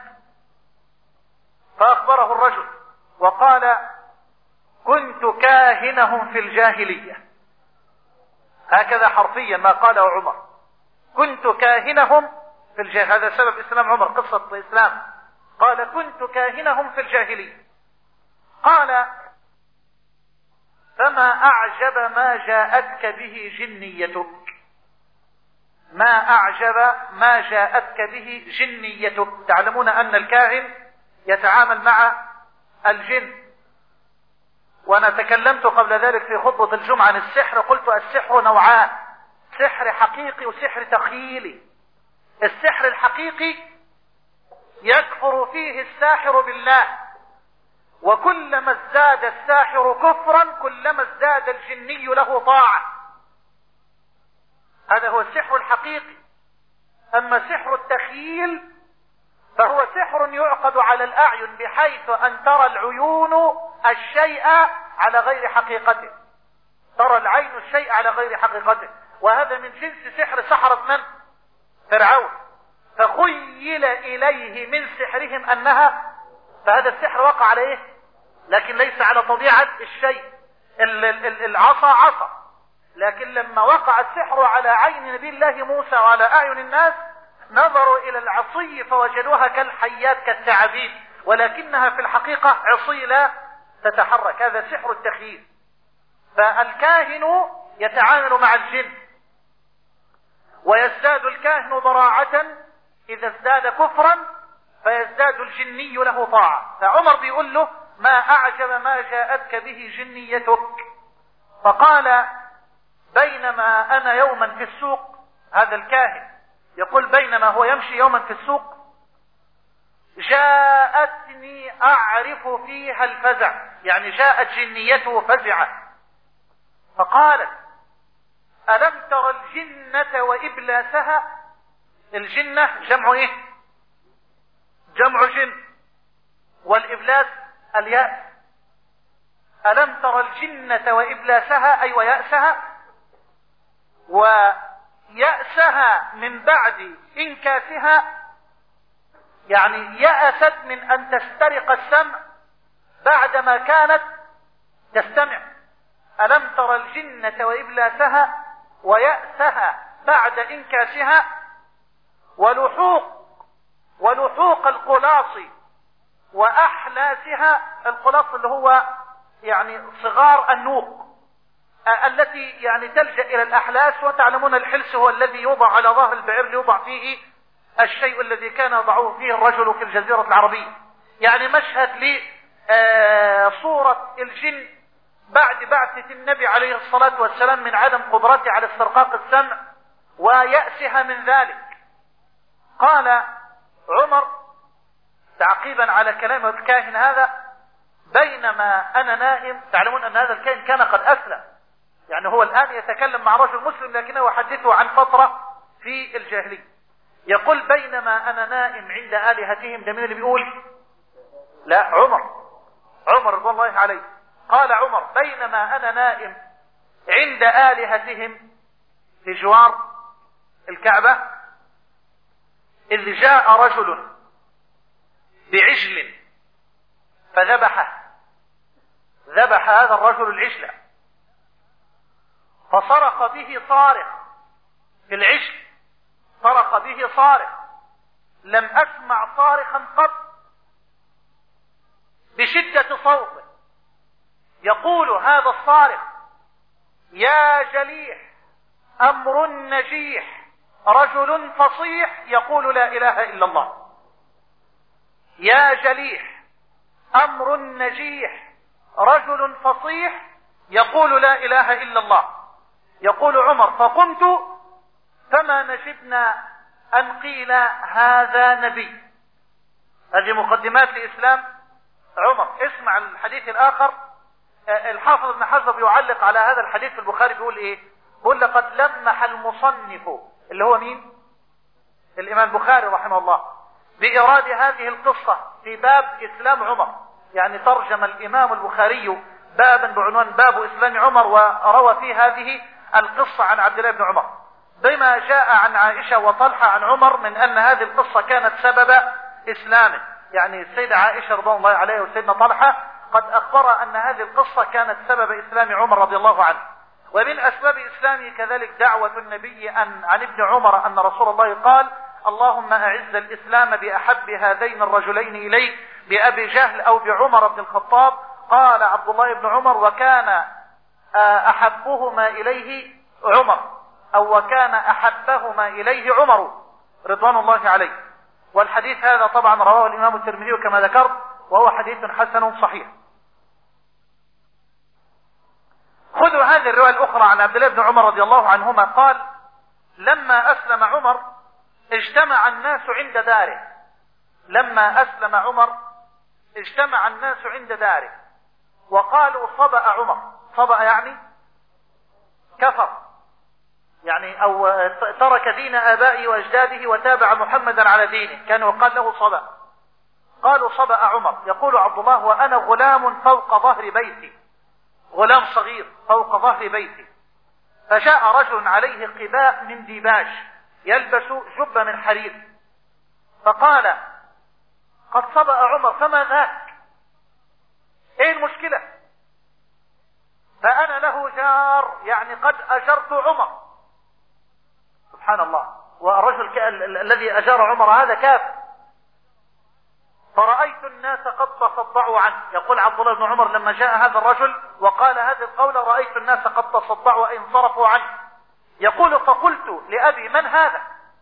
فأخبره الرجل وقال: كنت كاهنهم في الجاهلية. هكذا حرفيا ما قاله عمر: كنت كاهنهم في الجاهلية. هذا سبب إسلام عمر، قصة الإسلام. قال: كنت كاهنهم في الجاهلية. قال: فما أعجب ما جاءتك به جنيتك. ما أعجب ما جاءتك به جنيتك. تعلمون أن الكاهن يتعامل مع الجن، وأنا تكلمت قبل ذلك في خطبة الجمعة عن السحر، قلت السحر نوعان: سحر حقيقي وسحر تخيلي. السحر الحقيقي يكفر فيه الساحر بالله، وكلما ازداد الساحر كفرا كلما ازداد الجني له طاعة. هذا هو السحر الحقيقي. أما سحر التخيل فهو سحر يعقد على الأعين بحيث أن ترى العيون الشيء على غير حقيقته، ترى العين الشيء على غير حقيقته، وهذا من جنس سحر سحرة من؟ فرعون. فخيل إليه من سحرهم أنها، فهذا السحر وقع على إيه؟ لكن ليس على طبيعة الشيء. العصا عصا، لكن لما وقع السحر على عين نبي الله موسى وعلى أعين الناس نظروا إلى العصي فوجدوها كالحيات كالثعابين، ولكنها في الحقيقة عصي لا تتحرك. هذا سحر التخييل. فالكاهن يتعامل مع الجن، ويزداد الكاهن ضراعة إذا ازداد كفرا، فيزداد الجني له طاعة. فعمر بيقول له: ما أعجب ما جاءتك به جنيتك. فقال: بينما أنا يوما في السوق، هذا الكاهن يقول بينما هو يمشي يوما في السوق جاءتني أعرف فيها الفزع، يعني جاءت جنيته فزعة، فقالت: ألم تر الجنة وإبلاسها؟ الجنة جمع إيه؟ جمع جن، والإبلاس اليأس. ألم تر الجنة وإبلاسها أي ويأسها، ويأسها من بعد إنكاسها، يعني يأست من أن تسترق السمع بعدما كانت تستمع. ألم تر الجنة وإبلاسها ويأسها بعد إنكاسها، ولحوق القلاص وأحلاسها. القلاص اللي هو يعني صغار النوق التي يعني تلجأ إلى الأحلاس، وتعلمون الحلس هو الذي يوضع على ظهر البعير ليوضع فيه الشيء الذي كان يضعه فيه الرجل في الجزيرة العربية. يعني مشهد لصورة الجن بعد بعثة النبي عليه الصلاة والسلام من عدم قدرته على استرقاق السمع ويأسها من ذلك. قال عمر تعقيبا على كلام الكاهن هذا: بينما أنا نائم. تعلمون أن هذا الكاهن كان قد أسلم، يعني هو الآن يتكلم مع رجل مسلم لكنه يحدثه عن فترة في الجاهلية. يقول: بينما أنا نائم عند آلهتهم. ده مين اللي بيقول؟ لا، عمر رضي الله عليه. قال عمر: بينما أنا نائم عند آلهتهم في جوار الكعبة، إذ جاء رجل بعجل فذبح هذا الرجل العجل، فصرخ به صارخ في العجل، صرخ به صارخ لم أسمع صارخا قط بشدة صوته. يقول هذا الصارخ: يا جليح أمر نجيح رجل فصيح يقول لا إله إلا الله. يا جليح أمر نجيح رجل فصيح يقول لا إله إلا الله. يقول عمر: فقمت فما نجدنا أن قيل هذا نبي. هذه مقدمات لإسلام عمر. اسمع الحديث الآخر. الحافظ ابن حجر يعلق على هذا الحديث في البخاري بيقول إيه؟ بيقول: لقد لمح المصنف، اللي هو مين؟ الإمام البخاري رحمه الله، بإيراد هذه القصة في باب إسلام عمر. يعني ترجم الإمام البخاري بابا بعنوان باب إسلام عمر، وروى فيه هذه القصة عن عبد الله بن عمر، بما جاء عن عائشة وطلحة عن عمر من أن هذه القصة كانت سبب إسلامه. يعني السيدة عائشة رضي الله عليها وسيدنا طلحة قد أخبر أن هذه القصة كانت سبب إسلام عمر رضي الله عنه. ومن أسباب إسلامه كذلك دعوة النبي عن ابن عمر أن رسول الله قال: اللهم أعز الإسلام بأحب هذين الرجلين إليك، بأبي جهل أو بعمر بن الخطاب، قال عبد الله بن عمر: وكان أحبهما إليه عمر، أو وكان أحبهما إليه عمر رضوان الله عليه. والحديث هذا طبعا رواه الإمام الترمذي كما ذكرت، وهو حديث حسن صحيح. خذوا هذه الرواية الأخرى عن عبد الله بن عمر رضي الله عنهما قال: لما أسلم عمر اجتمع الناس عند داره. لما أسلم عمر اجتمع الناس عند داره وقالوا: صبأ عمر. صبأ يعني كفر، يعني أو ترك دين آبائه وأجداده وتابع محمدا على دينه، كان يقال له صبأ. قالوا: صبأ عمر. يقول عبد الله: وأنا غلام فوق ظهر بيتي، غلام صغير فوق ظهر بيتي، فجاء رجل عليه قباء من ديباج يلبس جبة من حرير، فقال: قد صبأ عمر، فما ذاك؟ ايه المشكلة؟ فأنا له جار، يعني قد أجرت عمر. سبحان الله. والرجل الذي أجار عمر هذا كافر. فرأيت الناس قد تصدعوا عنه. يقول عبد الله بن عمر: لما جاء هذا الرجل وقال هذه القولة رأيت الناس قد تصدعوا وانصرفوا عنه. يقول: فقلت لأبي: من هذا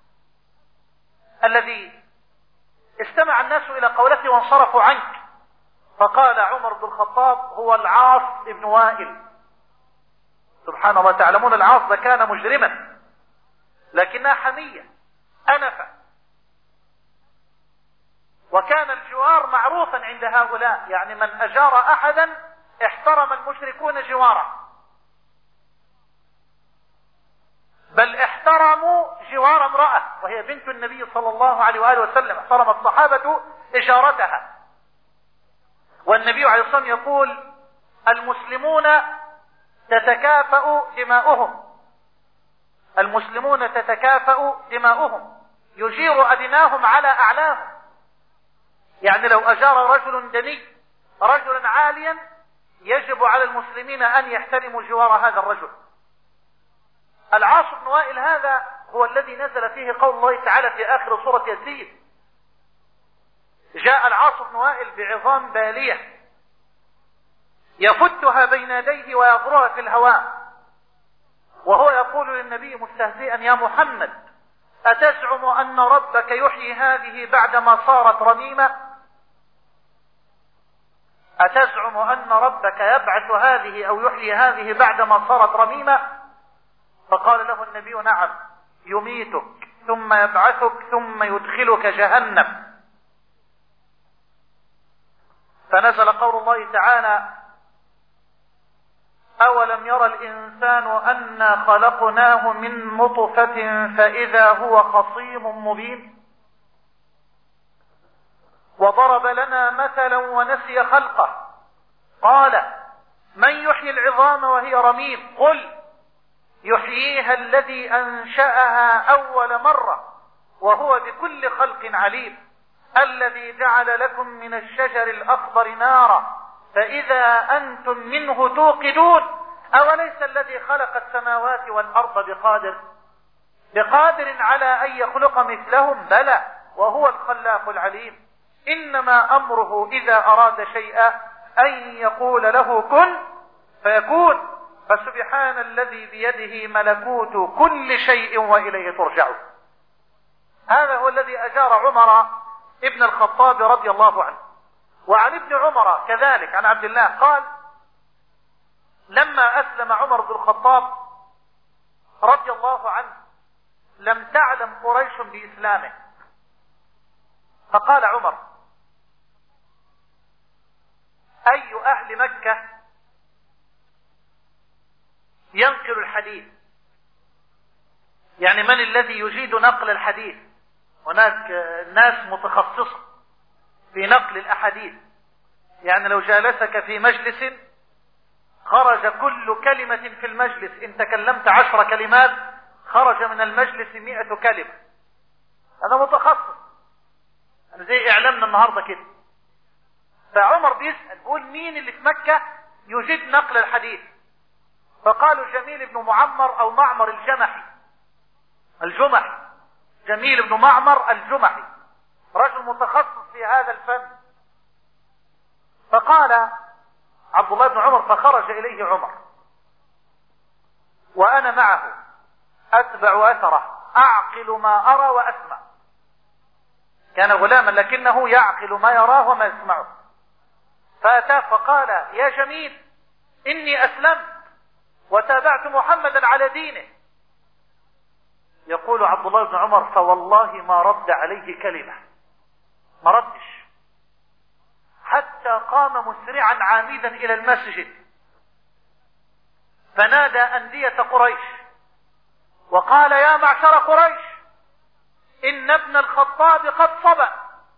الذي استمع الناس إلى قولته وانصرفوا عنك؟ فقال عمر بن الخطاب: هو العاص بن وائل. سبحان الله. تعلمون العاص ده كان مجرما، لكنها حمية أنفة، وكان الجوار معروفا عند هؤلاء، يعني من أجار أحدا احترم المشركون جواره، بل احترموا جوار امرأة وهي بنت النبي صلى الله عليه وآله وسلم، احترم الصحابة إجارتها. والنبي عليه الصلاة والسلام يقول: المسلمون تتكافأ دماؤهم، المسلمون تتكافأ دماؤهم، يجير أدناهم على أعلاهم. يعني لو أجار رجل دني رجلا عاليا يجب على المسلمين أن يحترموا جوار هذا الرجل. العاص بن وائل هذا هو الذي نزل فيه قول الله تعالى في آخر سورة ياسين: جاء العاص بن وائل بعظام بالية يفتها بين يديه ويضرها في الهواء، وهو يقول للنبي مستهزئا: يا محمد، أتزعم أن ربك يحيي هذه بعدما صارت رميمة؟ أتزعم أن ربك يبعث هذه أو يحيي هذه بعدما صارت رميمة؟ فقال له النبي: نعم، يميتك ثم يبعثك ثم يدخلك جهنم. فنزل قول الله تعالى: أولم يرى الإنسان أنا خلقناه من نطفة فإذا هو خصيم مبين. وضرب لنا مثلا ونسي خلقه قال: من يحيي العظام وهي رميم؟ قل يحييها الذي أنشأها أول مرة وهو بكل خلق عليم. الذي جعل لكم من الشجر الأخضر نارا فإذا أنتم منه توقدون. أوليس الذي خلق السماوات والأرض بقادر على أن يخلق مثلهم؟ بلى وهو الخلاق العليم. إنما أمره إذا أراد شيئا أن يقول له كن فيكون. فسبحان الذي بيده ملكوت كل شيء وإليه ترجعون. هذا هو الذي أجار عمر ابن الخطاب رضي الله عنه. وعن ابن عمر كذلك عن عبد الله قال: لما أسلم عمر بن الخطاب رضي الله عنه لم تعلم قريش بإسلامه، فقال عمر: أي أهل مكة ينقل الحديث؟ يعني من الذي يجيد نقل الحديث؟ هناك ناس متخصصة في نقل الأحاديث، يعني لو جالسك في مجلس خرج كل كلمة في المجلس، إن تكلمت 10 كلمات خرج من المجلس 100 كلمة. هذا متخصص، زي إعلامنا النهاردة كده. فعمر بيسأل بيقول: مين اللي في مكة يجيد نقل الحديث؟ فقالوا: جميل بن معمر أو معمر الجمحي. جميل بن معمر الجمحي، رجل متخصص في هذا الفن. فقال عبد الله بن عمر فخرج إليه عمر وأنا معه أتبع أثره أعقل ما أرى وأسمع. كان غلاما لكنه يعقل ما يراه وما يسمعه. فأتاه فقال يا جميل إني أسلمت وتابعت محمدا على دينه. يقول عبد الله بن عمر فوالله ما رد عليه كلمة، ما ردش حتى قام مسرعا عامدا إلى المسجد فنادى أندية قريش وقال يا معشر قريش إن ابن الخطاب قد صبأ،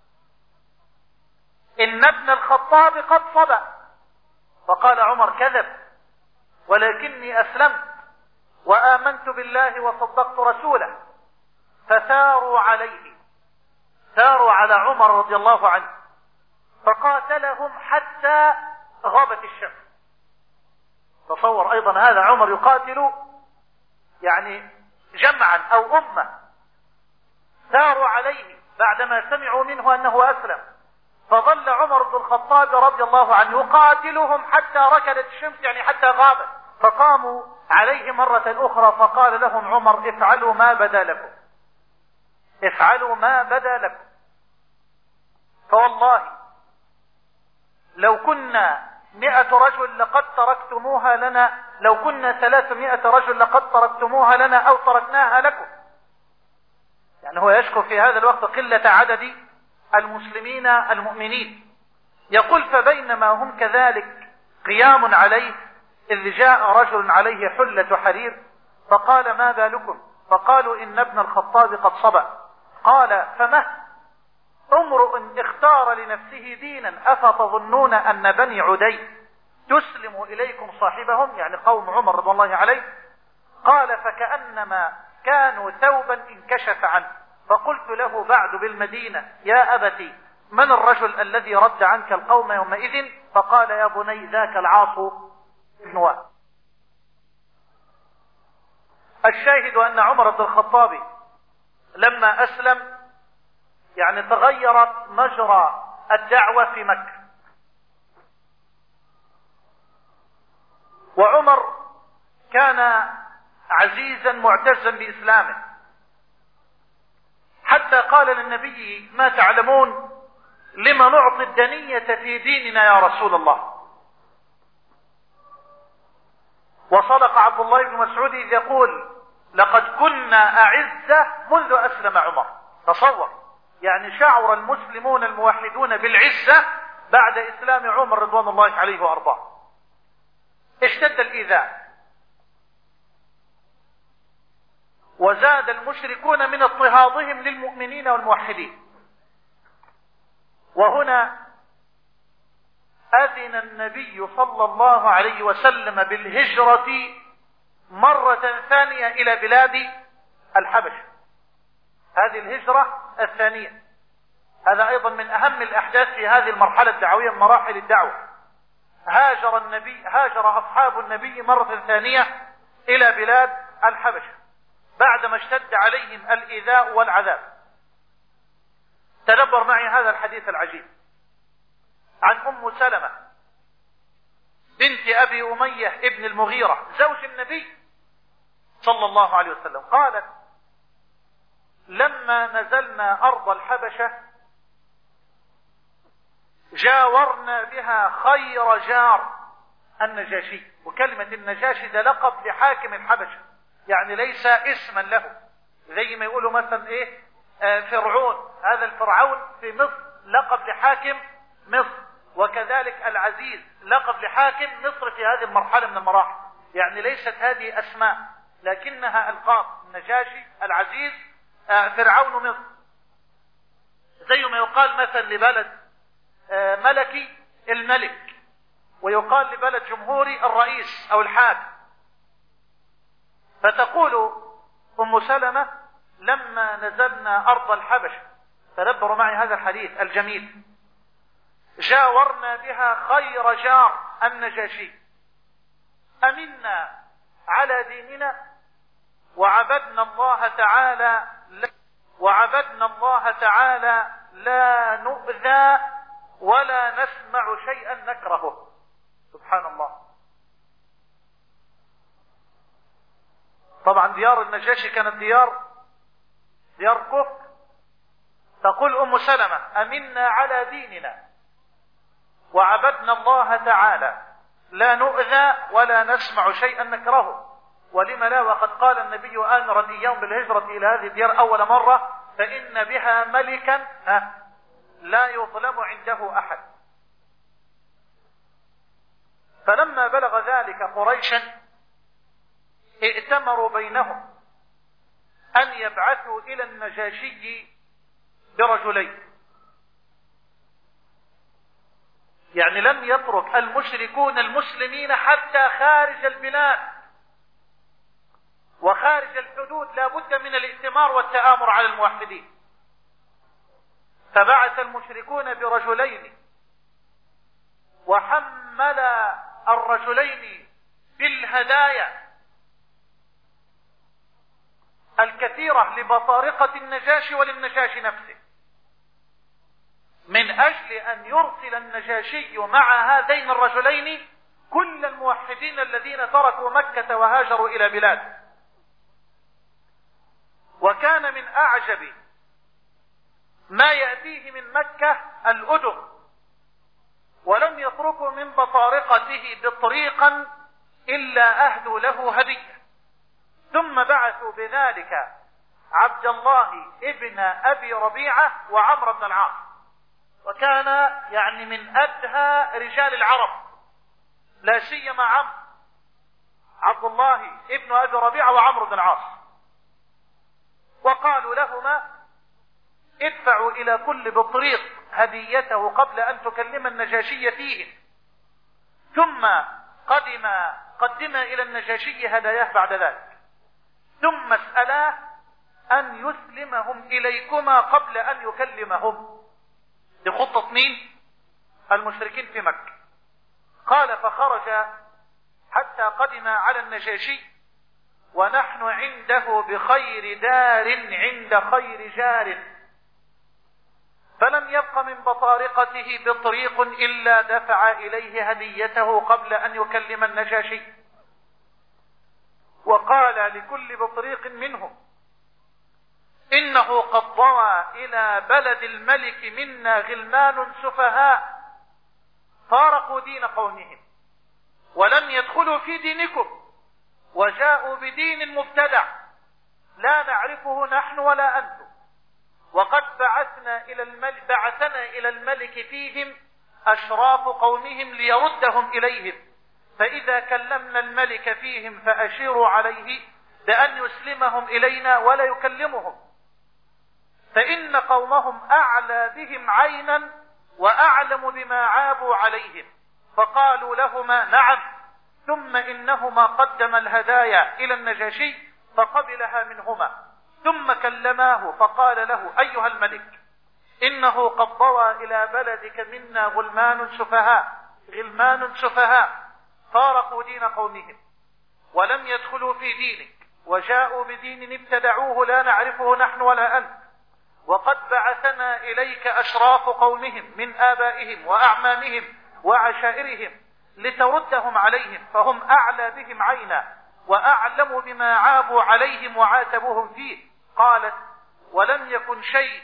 إن ابن الخطاب قد صبأ. فقال عمر كذب ولكني أسلمت وآمنت بالله وصدقت رسوله. فثاروا عليه، ثاروا على عمر رضي الله عنه فقاتلهم حتى غابت الشمس. تصور أيضا هذا عمر يقاتل يعني جمعا أو أمة، ثاروا عليه بعدما سمعوا منه أنه أسلم. فظل عمر بن الخطاب رضي الله عنه يقاتلهم حتى ركلت الشمس يعني حتى غابت. فقاموا عليه مرة أخرى فقال لهم عمر افعلوا ما بدا لكم، افعلوا ما بدا لكم. فوالله لو كنا 100 رجل لقد تركتموها لنا، لو كنا 300 رجل لقد تركتموها لنا أو تركناها لكم. يعني هو يشكو في هذا الوقت قلة عدد المسلمين المؤمنين. يقول فبينما هم كذلك قيام عليه إذ جاء رجل عليه حلة حرير فقال ما بالكم؟ فقالوا إن ابن الخطاب قد صبأ. قال فمه امرؤ اختار لنفسه دينا أفتظنون أن بني عدي تسلم إليكم صاحبهم، يعني قوم عمر رضي الله عليه. قال فكأنما كانوا ثوبا انكشف عنه. فقلت له بعد بالمدينة يا أبتي من الرجل الذي رد عنك القوم يومئذ؟ فقال يا بني ذاك العاص بن وائل. الشاهد أن عمر بن الخطاب لما أسلم يعني تغيرت مجرى الدعوة في مكة. وعمر كان عزيزا معتزا بإسلامه حتى قال للنبي ما تعلمون لما نعطي الدنية في ديننا يا رسول الله. وصدق عبد الله بن مسعود إذ يقول لقد كنا أعزة منذ أسلم عمر. تصور يعني شعر المسلمون الموحدون بالعزة بعد إسلام عمر رضوان الله عليه وأرضاه. اشتد الإيذاء وزاد المشركون من اضطهادهم للمؤمنين والموحدين. وهنا أذن النبي صلى الله عليه وسلم بالهجرة مرة ثانية إلى بلاد الحبشة. هذه الهجرة الثانية، هذا أيضا من أهم الأحداث في هذه المرحلة الدعوية من مراحل الدعوة. هاجر أصحاب النبي مرة ثانية إلى بلاد الحبشة بعدما اشتد عليهم الإيذاء والعذاب. تدبر معي هذا الحديث العجيب عن أم سلمة بنت أبي أمية ابن المغيرة زوج النبي صلى الله عليه وسلم. قالت لما نزلنا أرض الحبشة جاورنا بها خير جار النجاشي. وكلمة النجاشي ده لقب لحاكم الحبشة، يعني ليس اسما له، زي ما يقولوا مثلا ايه فرعون، هذا الفرعون في مصر لقب لحاكم مصر، وكذلك العزيز لقب لحاكم مصر في هذه المرحلة من المراحل. يعني ليست هذه اسماء لكنها القاب، النجاشي، العزيز، فرعون مصر. زي ما يقال مثلا لبلد ملكي الملك، ويقال لبلد جمهوري الرئيس او الحاكم. فتقول ام سلمة لما نزلنا ارض الحبشة، تدبروا معي هذا الحديث الجميل، جاورنا بها خير جار النجاشي، امنا على ديننا وعبدنا الله تعالى لا نؤذى ولا نسمع شيئا نكرهه. سبحان الله. طبعا ديار النجاشي كانت ديار كفر. تقول أم سلمة: أمنا على ديننا وعبدنا الله تعالى لا نؤذى ولا نسمع شيئا نكرهه، ولم لا، وقد قال النبي آمرا إياهم بالهجرة إلى هذه الديار أول مرة، فإن بها ملكا لا يظلم عنده أحد. فلما بلغ ذلك قريشا ائتمروا بينهم أن يبعثوا إلى النجاشي برجلين. يعني لم يترك المشركون المسلمين حتى خارج البلاد وخارج الحدود لا بد من الائتمار والتآمر على الموحدين. فبعث المشركون برجلين، وحمل الرجلين بالهدايا الكثيرة لبطارقة النجاشي وللنجاشي نفسه، من أجل أن يرسل النجاشي مع هذين الرجلين كل الموحدين الذين تركوا مكة وهاجروا إلى بلاده. وكان من أعجب ما يأتيه من مكة الأدر، ولم يتركوا من بطارقته بطريقا إلا أهدوا له هدية. ثم بعثوا بذلك عبد الله ابن أبي ربيعة وعمرو بن العاص، وكان يعني من أدهى رجال العرب، لا سيما عبد الله ابن أبي ربيعة وعمرو بن العاص. وقالوا لهما: ادفعوا إلى كل بطريق هديته قبل أن تكلم النجاشي فيه، ثم قدما إلى النجاشي هداياه بعد ذلك، ثم اسألاه أن يسلمهم إليكما قبل أن يكلمهم. دي خطة مين؟ المشركين في مكة. قال: فخرج حتى قدم على النجاشي ونحن عنده بخير دار عند خير جار، فلم يبق من بطارقته بطريق إلا دفع إليه هديته قبل أن يكلم النجاشي. وقال لكل بطريق منهم: إنه قد ضوى إلى بلد الملك منا غلمان سفهاء فارقوا دين قومهم ولم يدخلوا في دينكم، وجاءوا بدين مبتدع لا نعرفه نحن ولا أنتم، وقد بعثنا إلى الملك فيهم أشراف قومهم ليردهم إليهم، فإذا كلمنا الملك فيهم فأشيروا عليه بأن يسلمهم إلينا ولا يكلمهم، فإن قومهم أعلى بهم عينا وأعلم بما عابوا عليهم. فقالوا لهما: نعم. ثم إنهما قدم الهدايا إلى النجاشي فقبلها منهما، ثم كلماه فقال له: أيها الملك، إنه قد ضوى إلى بلدك منا غلمان سفهاء فارقوا دين قومهم ولم يدخلوا في دينك، وجاءوا بدين ابتدعوه لا نعرفه نحن ولا أنت، وقد بعثنا إليك أشراف قومهم من آبائهم وأعمامهم وعشائرهم لتردهم عليهم، فهم أعلى بهم عينا وأعلم بما عابوا عليهم وعاتبوهم فيه. قالت: ولم يكن شيء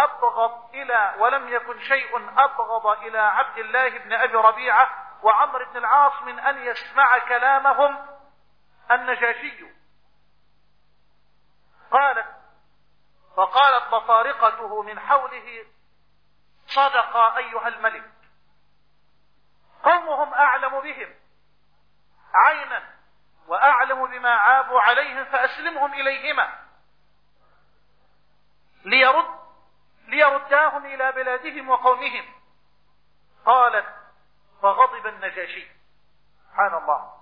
أبغض إلى عبد الله بن أبي ربيعة وعمرو بن العاص من أن يسمع كلامهم النجاشي. فقالت بطارقته من حوله: صدق أيها الملك، قومهم أعلم بهم عينا وأعلم بما عابوا عليهم، فأسلمهم إليهما ليرداهم إلى بلادهم وقومهم. قالت: فغضب النجاشي. سبحان الله.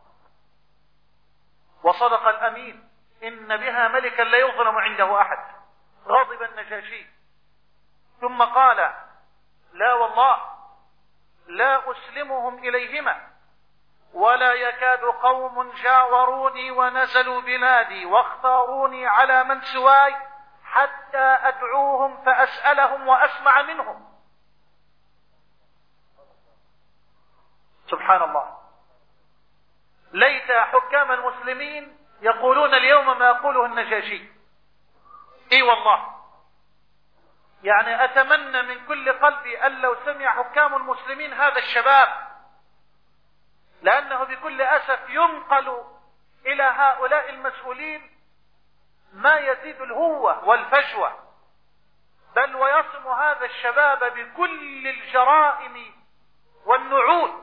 وصدق الأمين إن بها ملكا لا يظلم عنده أحد. غضب النجاشي ثم قال: لا والله لا أسلمهم إليهما، ولا يكاد قوم جاوروني ونزلوا بلادي واختاروني على من سواي حتى أدعوهم فأسألهم وأسمع منهم. سبحان الله. ليت حكام المسلمين يقولون اليوم ما يقوله النجاشي. اي والله، يعني اتمنى من كل قلبي ان لو سمع حكام المسلمين هذا الشباب، لانه بكل اسف ينقل الى هؤلاء المسؤولين ما يزيد الهوة والفجوة، بل ويصم هذا الشباب بكل الجرائم والنعود.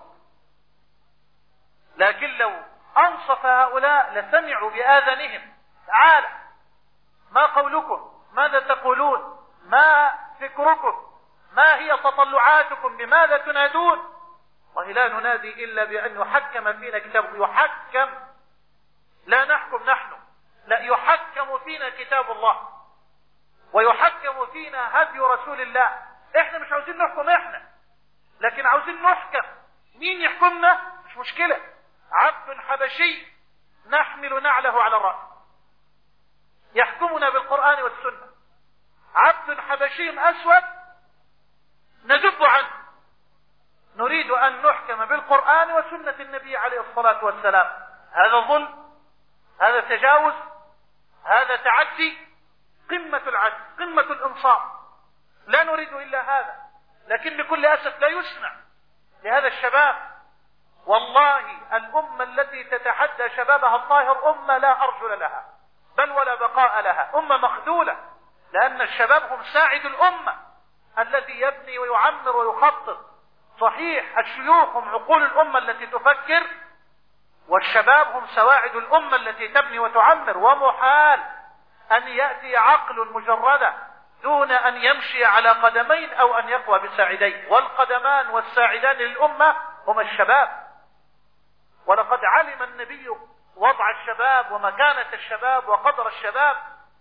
لكن لو انصف هؤلاء لسمعوا بآذانهم: تعال، ما قولكم؟ ماذا تقولون؟ ما فكركم؟ ما هي تطلعاتكم؟ بماذا تنادون؟ والله لا ننادي إلا بأن يحكم فينا كتاب. يحكم، لا نحكم نحن، لا، يحكم فينا كتاب الله ويحكم فينا هدي رسول الله. احنا مش عاوزين نحكم احنا، لكن عاوزين نحكم. مين يحكمنا؟ مش مشكلة، عبد حبشي نحمل نعله على الرأس يحكمنا بالقرآن والسنة، عبد حبشي أسود ندب عنه. نريد أن نحكم بالقرآن وسنة النبي عليه الصلاة والسلام. هذا ظلم، هذا تجاوز، هذا تعدي، قمة العدل، قمة الإنصاف. لا نريد إلا هذا، لكن بكل أسف لا يسمع لهذا الشباب. والله الأمة التي تتحدى شبابها الطاهر أمة لا أرجل لها، بل ولا بقاء لها، أمة مخذولة، لأن الشباب هم ساعد الأمة الذي يبني ويعمر ويخطط. صحيح الشيوخ هم عقول الأمة التي تفكر، والشباب هم سواعد الأمة التي تبني وتعمر. ومحال أن يأتي عقل مجردة دون أن يمشي على قدمين أو أن يقوى بساعدين، والقدمان والساعدان للأمة هم الشباب. ولقد علم النبي وضع الشباب ومكانة الشباب وقدر الشباب،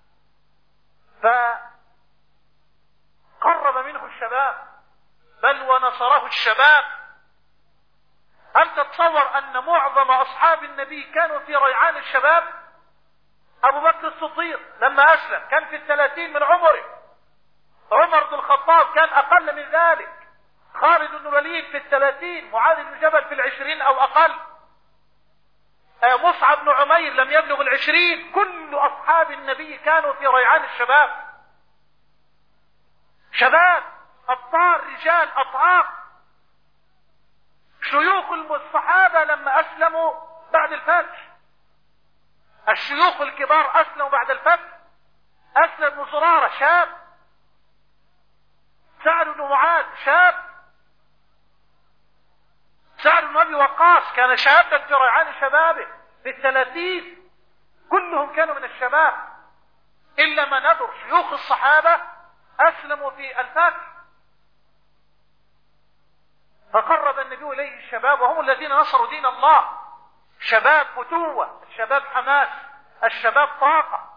فقرب منه الشباب، بل ونصره الشباب. هل تتصور أن معظم أصحاب النبي كانوا في ريعان الشباب؟ أبو بكر الصديق لما أسلم كان في 30 من عمره، عمر بن الخطاب كان أقل من ذلك، خالد بن الوليد في 30، معاذ بن جبل في 20 أو أقل، مصعب بن عمير لم يبلغ 20. كل أصحاب النبي كانوا في ريعان الشباب، شباب أبطال رجال أطهار. شيوخ الصحابة لما أسلموا بعد الفتح، الشيوخ الكبار أسلموا بعد الفتح. أسلم بن زرارة شاب، سعد بن معاذ شاب، سعد بن أبي وقاص كان شابا في ريعان شبابه في 30. كلهم كانوا من الشباب، إلا ما ندر شيوخ الصحابة أسلموا في الفتح. فقرب النبي إليه الشباب، وهم الذين نصروا دين الله. شباب فتوة، الشباب حماس، الشباب طاقة،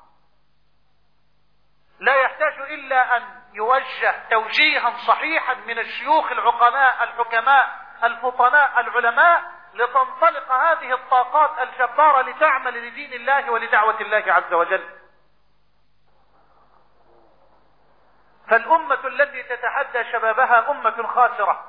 لا يحتاج إلا أن يوجه توجيها صحيحا من الشيوخ العقلاء الحكماء الفطناء العلماء، لتنطلق هذه الطاقات الجبارة لتعمل لدين الله ولدعوة الله عز وجل. فالأمة التي تتحدى شبابها أمة خاسرة،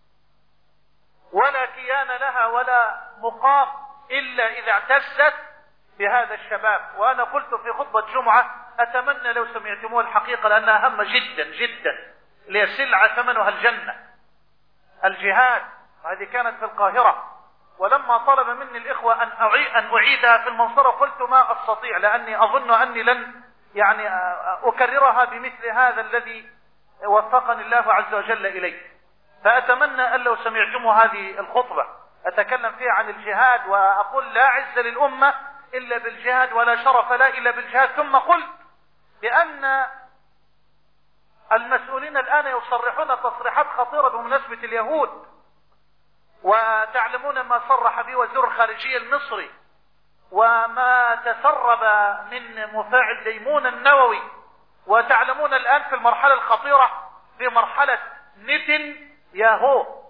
ولا كيان لها ولا مقام إلا إذا اعتزت بهذا الشباب. وأنا قلت في خطبة جمعة أتمنى لو سمعتموه الحقيقة، لأنها هامة جدا جدا، لسلعة ثمنها الجنة، الجهاد. هذه كانت في القاهرة، ولما طلب مني الإخوة أن أعيدها في المنصورة قلت ما أستطيع، لأني أظن أني لن أكررها بمثل هذا الذي وفقني الله عز وجل إليه. فأتمنى أن لو سمعتم هذه الخطبة أتكلم فيها عن الجهاد، وأقول لا عز للأمة إلا بالجهاد، ولا شرف لا إلا بالجهاد. ثم قلت بأن المسؤولين الآن يصرحون تصريحات خطيرة بمناسبة اليهود، وتعلمون ما صرح به وزير الخارجية المصري، وما تسرب من مفاعل ديمون النووي، وتعلمون الآن في المرحلة الخطيرة في مرحلة نتن ياهو،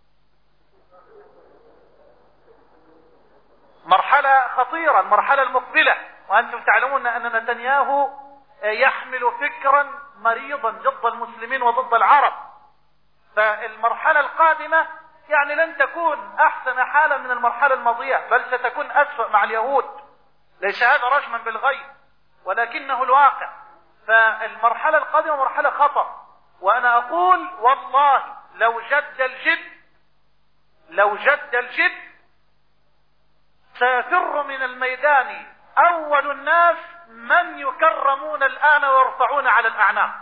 مرحلة خطيرة، المرحلة المقبلة. وأنتم تعلمون أن نتنياهو يحمل فكرا مريضا ضد المسلمين وضد العرب. فالمرحلة القادمة يعني لن تكون أحسن حالا من المرحلة الماضية، بل ستكون أسوأ مع اليهود. ليس هذا رجما بالغيب ولكنه الواقع. فالمرحلة القادمة مرحلة خطر، وأنا أقول والله لو جد الجد سيفر من الميدان أول الناس من يكرمون الآن ويرفعون على الأعناق.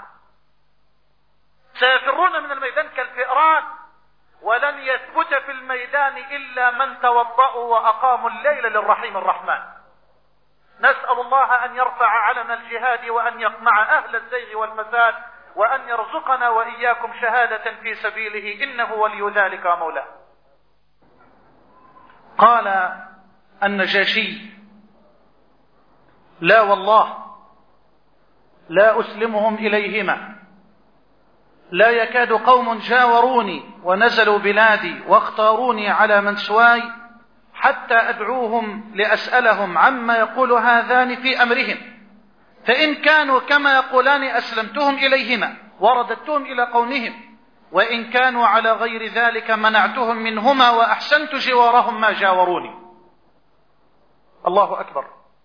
سيفرون من الميدان كالفئران، ولن يثبت في الميدان إلا من توضأوا وأقاموا الليل للرحيم الرحمن. نسأل الله أن يرفع علم الجهاد وأن يقمع أهل الزيغ والفساد، وأن يرزقنا وإياكم شهادة في سبيله، إنه ولي ذلك ومولاه. قال النجاشي: لا والله لا أسلمهم إليهما، لا يكاد قوم جاوروني ونزلوا بلادي واختاروني على منسواي حتى أدعوهم لأسألهم عما يقول هذان في أمرهم، فإن كانوا كما يقولان أسلمتهم إليهما ورددتهم إلى قومهم، وإن كانوا على غير ذلك منعتهم منهما وأحسنت جوارهم ما جاوروني. الله أكبر.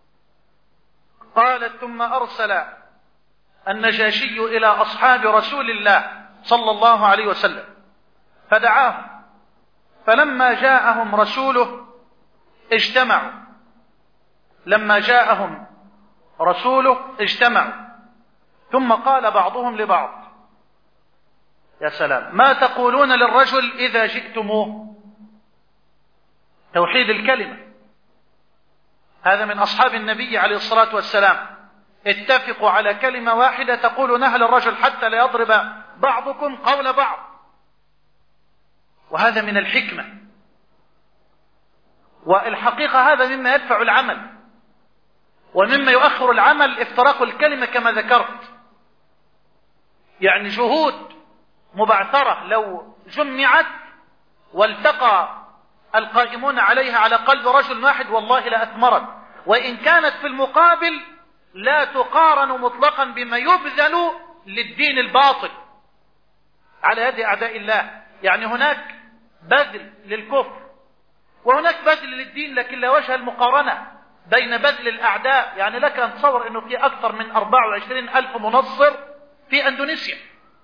قالت: ثم أرسل النجاشي إلى أصحاب رسول الله صلى الله عليه وسلم فدعاهم، فلما جاءهم رسوله اجتمعوا. لما جاءهم رسوله اجتمعوا، ثم قال بعضهم لبعض: يا سلام، ما تقولون للرجل إذا جئتموه؟ توحيد الكلمة. هذا من أصحاب النبي عليه الصلاة والسلام، اتفقوا على كلمة واحدة تقولونها للرجل حتى لا يضرب بعضكم قول بعض. وهذا من الحكمة، والحقيقة هذا مما يدفع العمل، ومما يؤخر العمل افتراق الكلمة كما ذكرت. يعني جهود مبعثرة لو جمعت والتقى القائمون عليها على قلب رجل واحد والله لأثمرت، وإن كانت في المقابل لا تقارن مطلقا بما يبذل للدين الباطل على يد أعداء الله. يعني هناك بذل للكفر وهناك بذل للدين، لكن لا وجه المقارنة بين بذل الأعداء. يعني لك أن تصور أنه في أكثر من 24,000 منصر في أندونيسيا،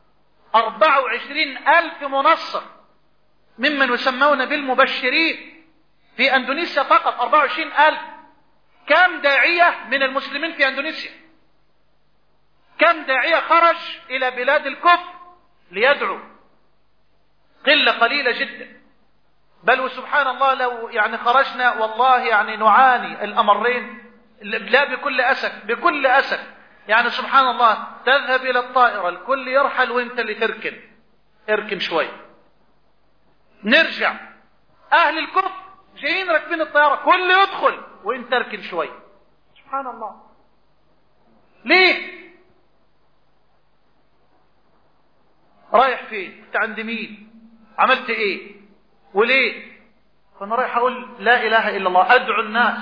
24,000 منصر ممن يسمون بالمبشرين في أندونيسيا فقط، 24,000. كم داعية من المسلمين في أندونيسيا؟ كم داعية خرج إلى بلاد الكفر ليدعو؟ قلة قليلة جدا. بل وسبحان الله لو يعني خرجنا والله يعني نعاني الأمرين، لا بكل أسف، بكل أسف. يعني سبحان الله تذهب إلى الطائرة الكل يرحل وانت اللي تركن، اركن شوي، نرجع أهل الكفر جايين راكبين الطيارة كل يدخل وانت اركن شوي. سبحان الله. ليه؟ رايح فين؟ انت عند مين؟ عملت ايه؟ وليه؟ فانا رايح اقول لا اله الا الله، ادعو الناس،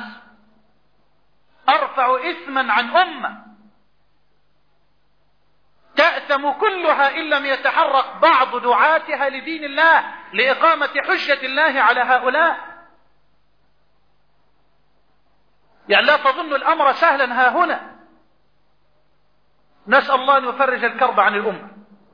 ارفع اثما عن امه تأثم كلها ان لم يتحرك بعض دعاتها لدين الله لإقامة حجة الله على هؤلاء. يعني لا تظن الأمر سهلا ها هنا. نسأل الله أن يفرج الكرب عن الأمة.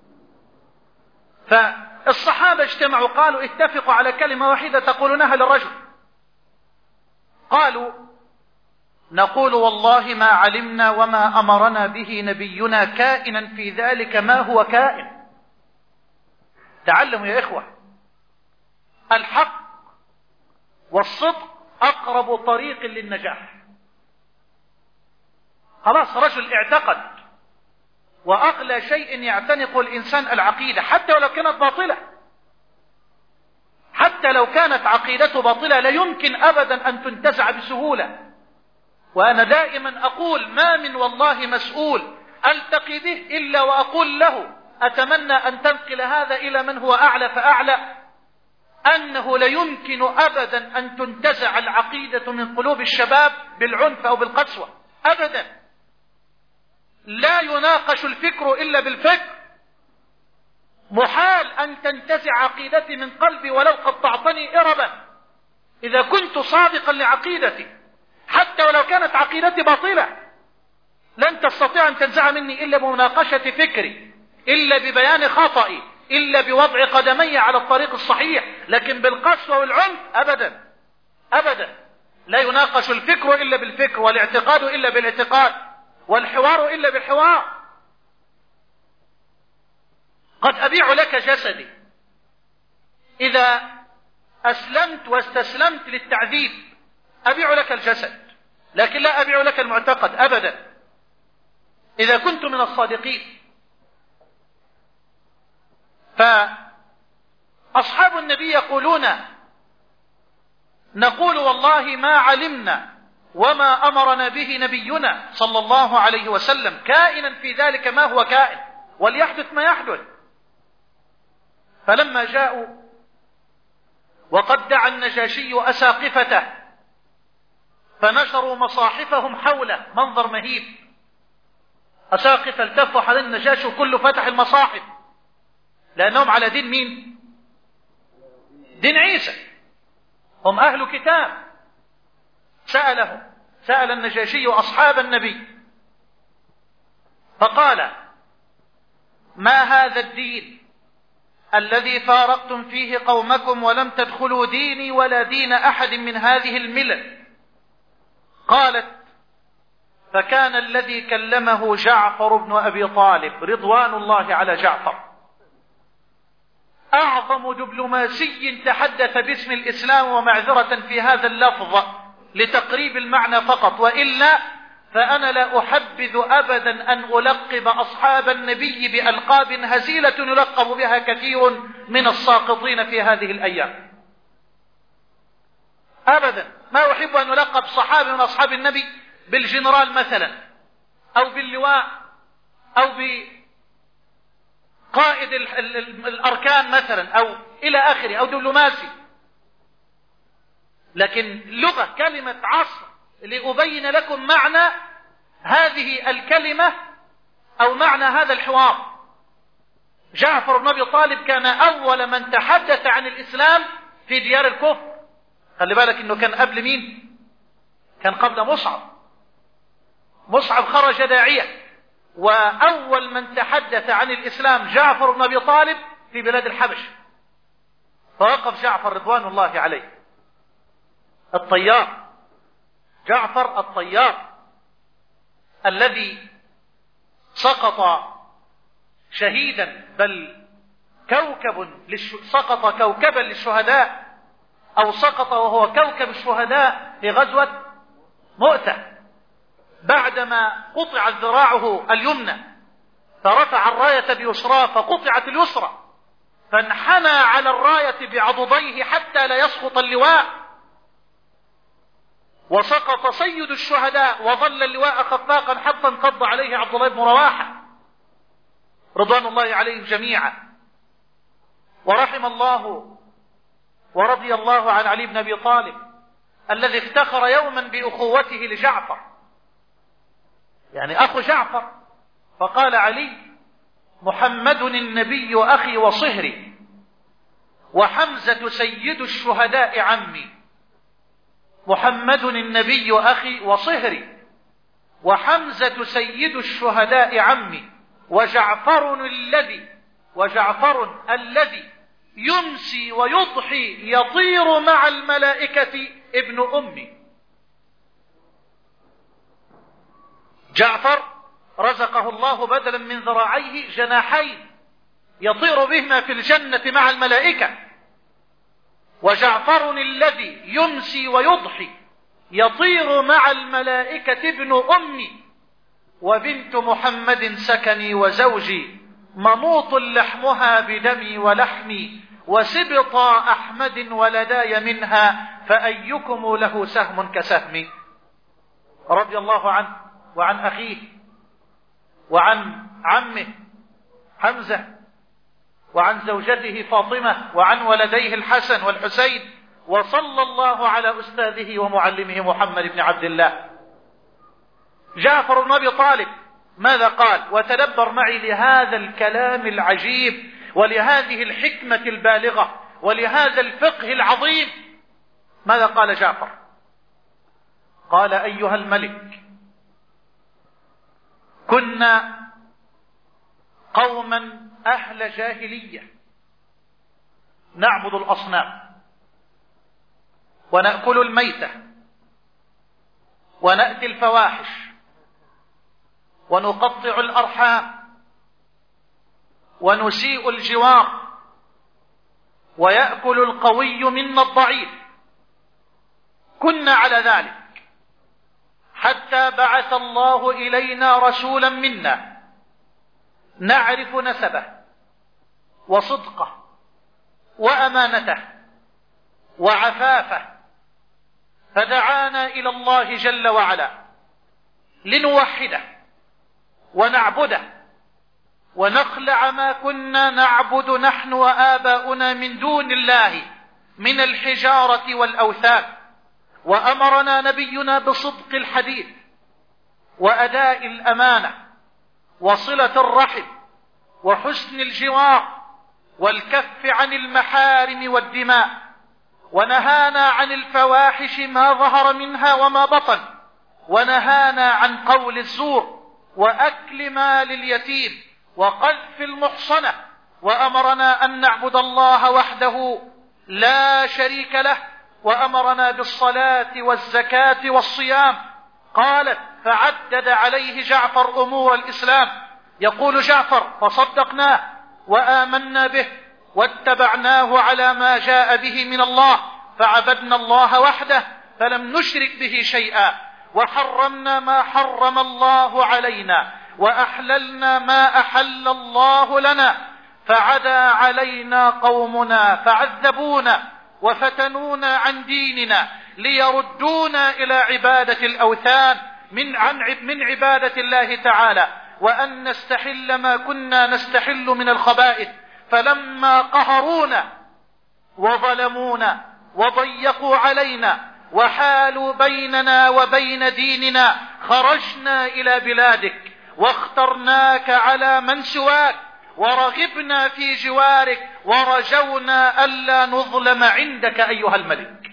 فالصحابة اجتمعوا قالوا: اتفقوا على كلمة واحدة تقولونها للرجل. قالوا: نقول والله ما علمنا وما أمرنا به نبينا كائنا في ذلك ما هو كائن. تعلموا يا إخوة، الحق والصدق أقرب طريق للنجاح. خلاص رجل اعتقد، وأغلى شيء يعتنق الإنسان العقيدة حتى ولو كانت باطلة. حتى لو كانت عقيدته باطلة لا يمكن أبدا أن تنتزع بسهولة. وأنا دائما أقول: ما من والله مسؤول ألتقي به إلا وأقول له: أتمنى أن تنقل هذا إلى من هو أعلى فأعلى، أنه لا يمكن أبدا أن تنتزع العقيدة من قلوب الشباب بالعنف أو بالقسوة أبدا. لا يناقش الفكر إلا بالفكر. محال أن تنتزع عقيدتي من قلبي ولو قطعتني إربا، إذا كنت صادقا لعقيدتي حتى ولو كانت عقيدتي باطلة لن تستطيع أن تنزع مني إلا بمناقشة فكري، إلا ببيان خطئي، إلا بوضع قدمي على الطريق الصحيح. لكن بالقسوة والعنف أبدا أبدا. لا يناقش الفكر إلا بالفكر، والاعتقاد إلا بالاعتقاد، والحوار إلا بالحوار. قد أبيع لك جسدي إذا أسلمت واستسلمت للتعذيب، أبيع لك الجسد، لكن لا أبيع لك المعتقد أبدا إذا كنت من الصادقين. فأصحاب النبي يقولون: نقول والله ما علمنا وما أمرنا به نبينا صلى الله عليه وسلم كائنا في ذلك ما هو كائن، وليحدث ما يحدث. فلما جاءوا وقد دعا النجاشي أساقفته فنشروا مصاحفهم حوله، منظر مهيب، أساقفة التفوا حول النجاشي وكله فتح المصاحف، لأنهم على دين مين؟ دين عيسى، هم أهل كتاب. سأل النجاشي أصحاب النبي فقال: ما هذا الدين الذي فارقتم فيه قومكم ولم تدخلوا ديني ولا دين أحد من هذه الملل؟ قالت: فكان الذي كلمه جعفر بن أبي طالب رضوان الله على جعفر، أعظم دبلوماسي تحدث باسم الإسلام، ومعذرة في هذا اللفظ لتقريب المعنى فقط، وإلا فأنا لا أحبذ أبدا أن ألقب أصحاب النبي بألقاب هزيلة يلقب بها كثير من الساقطين في هذه الأيام. أبدا ما أحب أن ألقب صحابي من أصحاب النبي بالجنرال مثلا، أو باللواء، أو بقائد الأركان مثلا، أو إلى آخره، أو دبلوماسي. لكن لغة، كلمة عصر، لأبين لكم معنى هذه الكلمة أو معنى هذا الحوار. جعفر بن أبي طالب كان أول من تحدث عن الإسلام في ديار الكفر. خلي بالك إنه كان قبل مين؟ كان قبل مصعب. مصعب خرج داعية، وأول من تحدث عن الإسلام جعفر بن أبي طالب في بلاد الحبش. فوقف جعفر رضوان الله عليه الطيار، جعفر الطيار الذي سقط شهيدا، بل سقط كوكبا للشهداء، أو سقط وهو كوكب الشهداء في غزوة مؤتة، بعدما قطعت ذراعه اليمنى فرفع الراية بيسرى فقطعت اليسرى، فانحنى على الراية بعضديه حتى لا يسقط اللواء، وسقط سيد الشهداء وظل اللواء خفاقا حتى انقض عليه عبد الله بن رواحة رضوان الله عليهم جميعا. ورحم الله ورضي الله عن علي بن أبي طالب الذي افتخر يوما بأخوته لجعفر، يعني أخو جعفر، فقال علي: محمد النبي أخي وصهري، وحمزة سيد الشهداء عمي. محمد النبي أخي وصهري، وحمزة سيد الشهداء عمي، وجعفر الذي يمسي ويضحي يطير مع الملائكة ابن أمي. جعفر رزقه الله بدلا من ذراعيه جناحين يطير بهما في الجنة مع الملائكة، وجعفر الذي يمسي ويضحي يطير مع الملائكة ابن أمي، وبنت محمد سكني وزوجي، منوط لحمها بدمي ولحمي، وسبط أحمد ولداي منها، فأيكم له سهم كسهمي. رضي الله عنه وعن أخيه وعن عمه حمزة، وعن زوجته فاطمة، وعن ولديه الحسن والحسين، وصلى الله على أستاذه ومعلمه محمد بن عبد الله. جعفر بن أبي طالب ماذا قال؟ وتدبر معي لهذا الكلام العجيب ولهذه الحكمة البالغة ولهذا الفقه العظيم، ماذا قال جعفر؟ قال: أيها الملك، كنا قوما أهل جاهلية نعبد الأصنام ونأكل الميتة ونأتي الفواحش ونقطع الأرحام ونسيء الجوار ويأكل القوي منا الضعيف. كنا على ذلك حتى بعث الله إلينا رسولا منا نعرف نسبه وصدقه وأمانته وعفافه، فدعانا إلى الله جل وعلا لنوحده ونعبده ونخلع ما كنا نعبد نحن وآباؤنا من دون الله من الحجارة والأوثان. وأمرنا نبينا بصدق الحديث وأداء الأمانة وصلة الرحم وحسن الجوار والكف عن المحارم والدماء، ونهانا عن الفواحش ما ظهر منها وما بطن، ونهانا عن قول الزور وأكل مال اليتيم وقذف المحصنة، وأمرنا أن نعبد الله وحده لا شريك له، وأمرنا بالصلاة والزكاة والصيام. قالت: فعدد عليه جعفر أمور الإسلام. يقول جعفر: فصدقناه وآمنا به واتبعناه على ما جاء به من الله، فعبدنا الله وحده فلم نشرك به شيئا، وحرمنا ما حرم الله علينا، وأحللنا ما أحل الله لنا، فعدا علينا قومنا فعذبونا وفتنونا عن ديننا ليردونا إلى عبادة الأوثان من عبادة الله تعالى، وأن نستحل ما كنا نستحل من الخبائث. فلما قهرونا وظلمونا وضيقوا علينا وحالوا بيننا وبين ديننا، خرجنا إلى بلادك واخترناك على من سواك، ورغبنا في جوارك، ورجونا ألا نظلم عندك أيها الملك.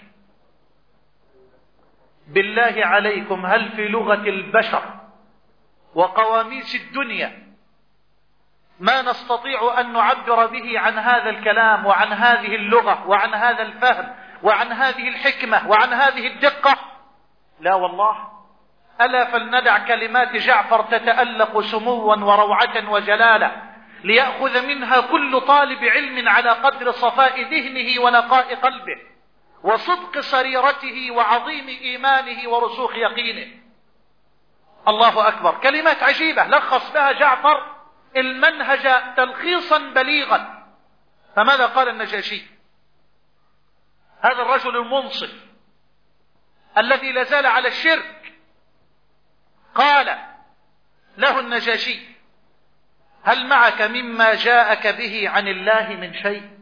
بالله عليكم، هل في لغة البشر وقواميس الدنيا ما نستطيع أن نعبر به عن هذا الكلام وعن هذه اللغة وعن هذا الفهم وعن هذه الحكمة وعن هذه الدقة؟ لا والله. ألا فلندع كلمات جعفر تتألق سموا وروعة وجلالة ليأخذ منها كل طالب علم على قدر صفاء ذهنه ونقاء قلبه وصدق سريرته وعظيم إيمانه ورسوخ يقينه. الله أكبر، كلمات عجيبة لخص بها جعفر المنهج تلخيصا بليغا. فماذا قال النجاشي؟ هذا الرجل المنصف الذي لازال على الشرك، قال له النجاشي: هل معك مما جاءك به عن الله من شيء؟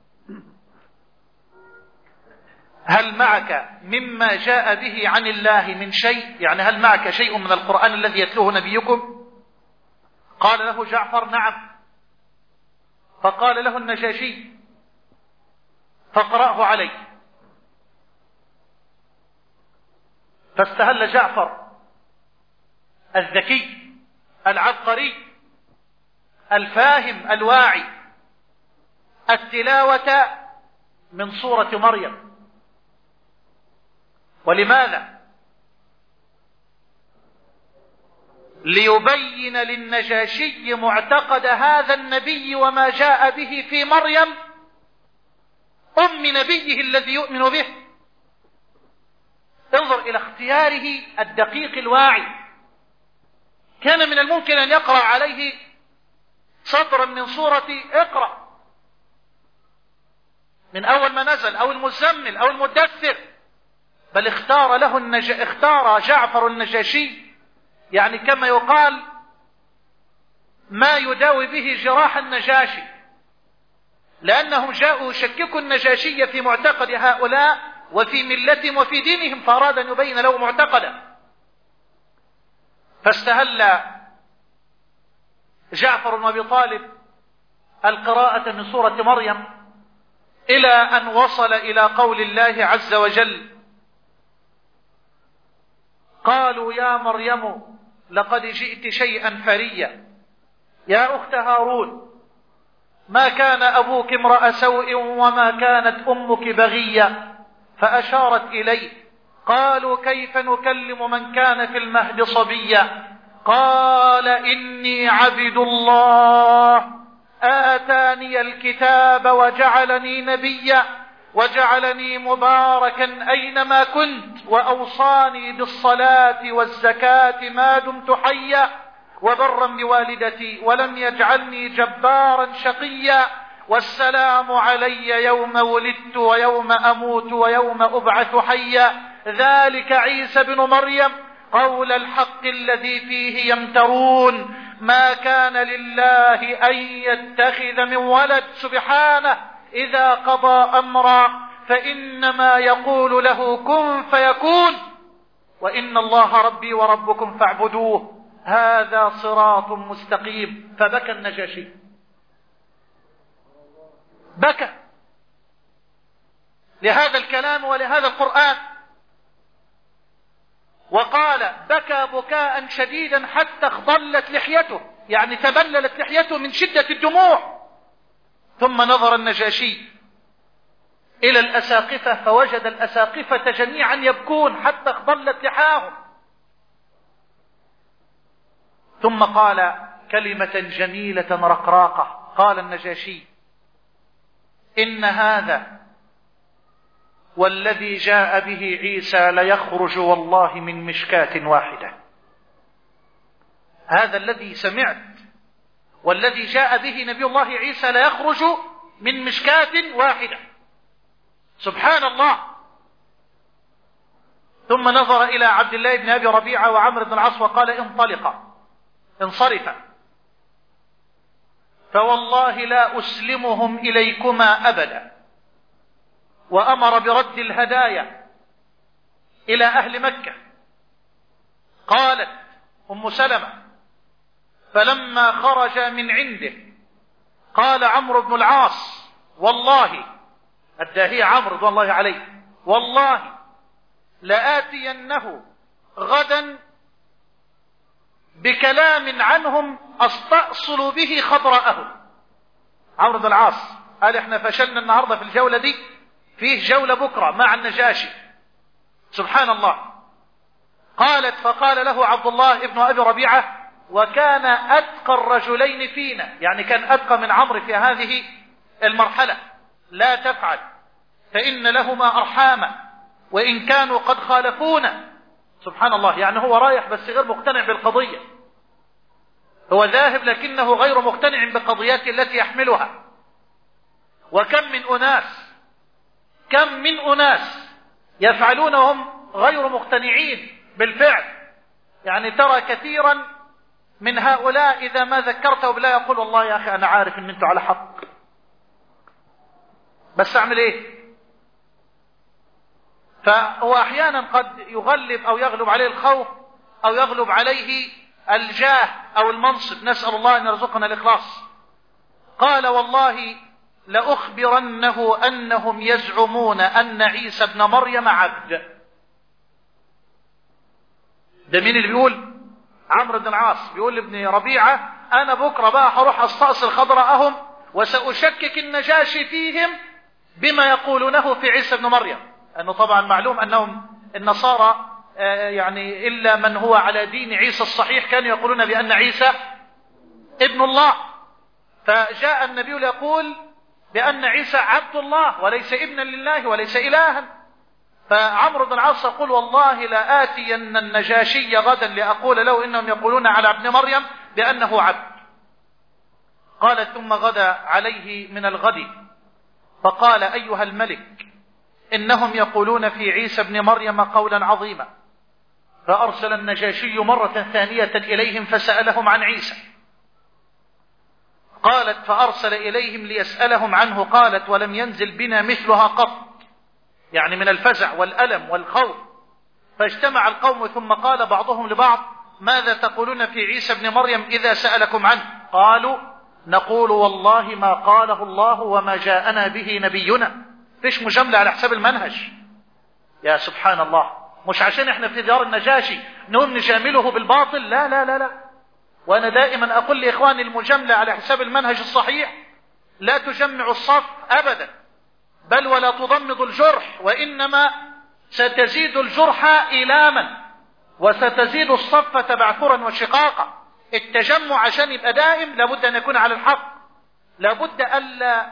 هل معك مما جاء به عن الله من شيء؟ يعني هل معك شيء من القرآن الذي يتلوه نبيكم؟ قال له جعفر: نعم. فقال له النجاشي: فاقرأه علي. فاستهل جعفر الذكي العبقري الفاهم الواعي التلاوة من سورة مريم. ولماذا؟ ليبين للنجاشي معتقد هذا النبي وما جاء به في مريم أم نبيه الذي يؤمن به. انظر إلى اختياره الدقيق الواعي. كان من الممكن أن يقرأ عليه سطرا من سورة اقرأ من أول ما نزل، أو المزمل، أو المدثر، بل اختار جعفر النجاشي، يعني كما يقال ما يداوي به جراح النجاشي، لأنهم جاءوا يشككوا النجاشي في معتقد هؤلاء وفي ملتهم وفي دينهم، فأراد أن يبين له معتقدا. فاستهل جعفر بن أبي طالب القراءة من سورة مريم إلى أن وصل إلى قول الله عز وجل: قالوا يا مريم لقد جئت شيئا فريا يا أخت هارون ما كان أبوك امرأ سوء وما كانت أمك بغيا، فأشارت إليه. قالوا كيف نكلم من كان في المهد صبيا؟ قال إني عبد الله آتاني الكتاب وجعلني نبيا وجعلني مباركا أينما كنت وأوصاني بالصلاة والزكاة ما دمت حيا وبرا بوالدتي ولم يجعلني جبارا شقيا والسلام علي يوم ولدت ويوم أموت ويوم أبعث حيا ذلك عيسى بن مريم قول الحق الذي فيه يمترون ما كان لله أن يتخذ من ولد سبحانه إذا قضى أمرا فإنما يقول له كن فيكون وإن الله ربي وربكم فاعبدوه هذا صراط مستقيم. فبكى النجاشي، بكى لهذا الكلام ولهذا القرآن، وقال بكى بكاء شديدا حتى اخضلت لحيته، يعني تبللت لحيته من شدة الدموع. ثم نظر النجاشي إلى الأساقفة فوجد الأساقفة جميعا يبكون حتى اخضلت لحاهم. ثم قال كلمة جميلة رقراقة، قال النجاشي: إن هذا والذي جاء به عيسى ليخرج والله من مشكاة واحدة. هذا الذي سمعت والذي جاء به نبي الله عيسى ليخرج من مشكاة واحدة. سبحان الله. ثم نظر إلى عبد الله بن أبي ربيعة وعمرو بن العاص وقال: انطلقا انصرفا فوالله لا أسلمهم إليكما أبدا. وأمر برد الهدايا إلى أهل مكة. قالت أم سلمة: فلما خرج من عنده قال عمرو بن العاص: والله الداهية عمرو رضي الله عليه، والله لآتينه غدا بكلام عنهم أستأصل به خضراءهم. عمرو بن العاص قال: احنا فشلنا النهاردة في الجولة دي، فيه جولة بكرة مع النجاشي. سبحان الله. قالت: فقال له عبد الله ابن أبي ربيعة، وكان أتقى الرجلين فينا، يعني كان أتقى من عمرو في هذه المرحلة: لا تفعل فإن لهما أرحاما وإن كانوا قد خالفونا. سبحان الله. يعني هو رايح بس غير مقتنع بالقضية، هو ذاهب لكنه غير مقتنع بالقضيات التي يحملها. وكم من أناس يفعلون وهم غير مقتنعين بالفعل. يعني ترى كثيرا من هؤلاء إذا ما ذكرته بالله يقول: والله يا أخي أنا عارف أن أنتوا على حق، بس أعمل إيه؟ فهو أحيانا قد يغلب أو يغلب عليه الخوف أو يغلب عليه الجاه أو المنصب. نسأل الله أن يرزقنا الإخلاص. قال: والله لأخبرنه أنهم يزعمون أن عيسى ابن مريم عبد. ده مين اللي بيقول؟ عمرو بن العاص بيقول لابن ربيعة: أنا بكرة بقى هروح أستأصل خضراءهم وسأشكك النجاشي فيهم بما يقولونه في عيسى ابن مريم. أنه طبعا معلوم أنهم النصارى يعني إلا من هو على دين عيسى الصحيح كانوا يقولون بأن عيسى ابن الله. فجاء النبي يقول بأن عيسى عبد الله وليس ابنا لله وليس إلها. فعمرو بن العاص يقول: والله لا آتين النجاشي غدا لأقول له إنهم يقولون على ابن مريم بأنه عبد. قال: ثم غدا عليه من الغد فقال: أيها الملك، إنهم يقولون في عيسى ابن مريم قولا عظيما. فأرسل النجاشي مرة ثانية إليهم فسألهم عن عيسى. قالت: فأرسل إليهم ليسألهم عنه. قالت: ولم ينزل بنا مثلها قط، يعني من الفزع والألم والخوف. فاجتمع القوم ثم قال بعضهم لبعض: ماذا تقولون في عيسى ابن مريم إذا سألكم عنه؟ قالوا: نقول والله ما قاله الله وما جاءنا به نبينا. فيش مجاملة على حساب المنهج. يا سبحان الله، مش عشان احنا في ديار النجاشي نقوم نجامله بالباطل، لا لا لا لا. وانا دائما اقول لاخواني المجاملة على حساب المنهج الصحيح لا تجمع الصف ابدا، بل ولا تضمد الجرح، وانما ستزيد الجرح إلاما وستزيد الصف تبعثرا وشقاقا. التجمع عشان يبقى دائم لابد أن يكون على الحق، لابد ألا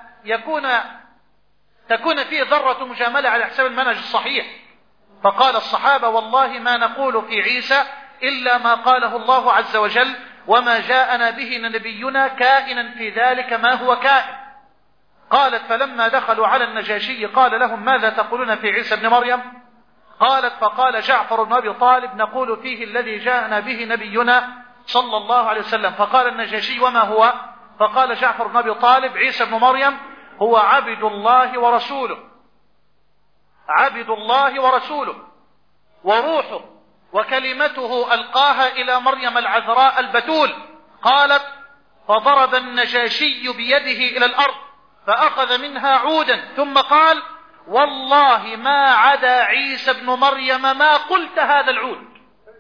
تكون فيه ذرة مجاملة على حساب المنهج الصحيح. فقال الصحابة والله ما نقول في عيسى إلا ما قاله الله عز وجل وما جاءنا به نبينا كائنا في ذلك ما هو كائن. قالت فلما دخلوا على النجاشي قال لهم ماذا تقولون في عيسى ابن مريم؟ قالت فقال جعفر بن أبي طالب نقول فيه الذي جاءنا به نبينا صلى الله عليه وسلم. فقال النجاشي وما هو؟ فقال جعفر بن أبي طالب عيسى ابن مريم هو عبد الله ورسوله، عبد الله ورسوله وروحه وكلمته ألقاها إلى مريم العذراء البتول. قالت فضرب النجاشي بيده إلى الأرض فأخذ منها عودا ثم قال والله ما عدا عيسى ابن مريم ما قلت هذا العود.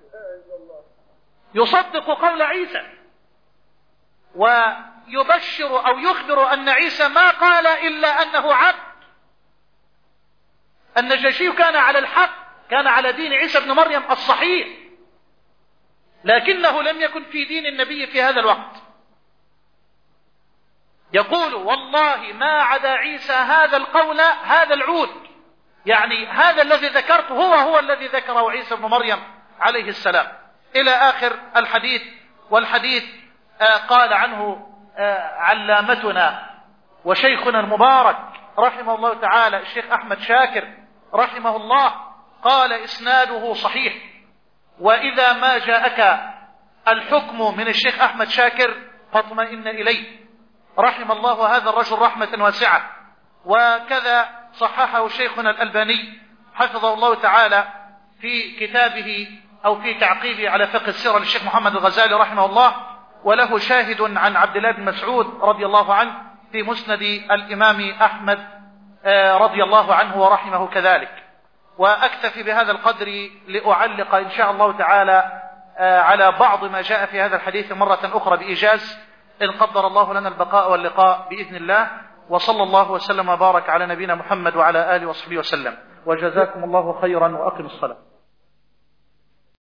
يصدق قول عيسى ويبشر أو يخبر أن عيسى ما قال إلا أنه عبد. النجاشي كان على الحق، كان على دين عيسى ابن مريم الصحيح، لكنه لم يكن في دين النبي في هذا الوقت. يقول والله ما عدا عيسى هذا القول هذا العود، يعني هذا الذي ذكرته هو الذي ذكره عيسى ابن مريم عليه السلام إلى آخر الحديث. والحديث قال عنه علامتنا وشيخنا المبارك رحمه الله تعالى الشيخ أحمد شاكر رحمه الله، قال إسناده صحيح. وإذا ما جاءك الحكم من الشيخ أحمد شاكر فاطمئن إليه، رحم الله هذا الرجل رحمة واسعة. وكذا صححه شيخنا الألباني حفظه الله تعالى في كتابه أو في تعقيبه على فقه السيرة للشيخ محمد الغزالي رحمه الله، وله شاهد عن عبد الله بن مسعود رضي الله عنه في مسند الإمام أحمد رضي الله عنه ورحمه كذلك. وأكتفي بهذا القدر لأعلق إن شاء الله تعالى على بعض ما جاء في هذا الحديث مرة أخرى بإيجاز، إن قدر الله لنا البقاء واللقاء بإذن الله. وصلى الله وسلم وبارك على نبينا محمد وعلى آله وصحبه وسلم. وجزاكم الله خيرا وأقم الصلاة.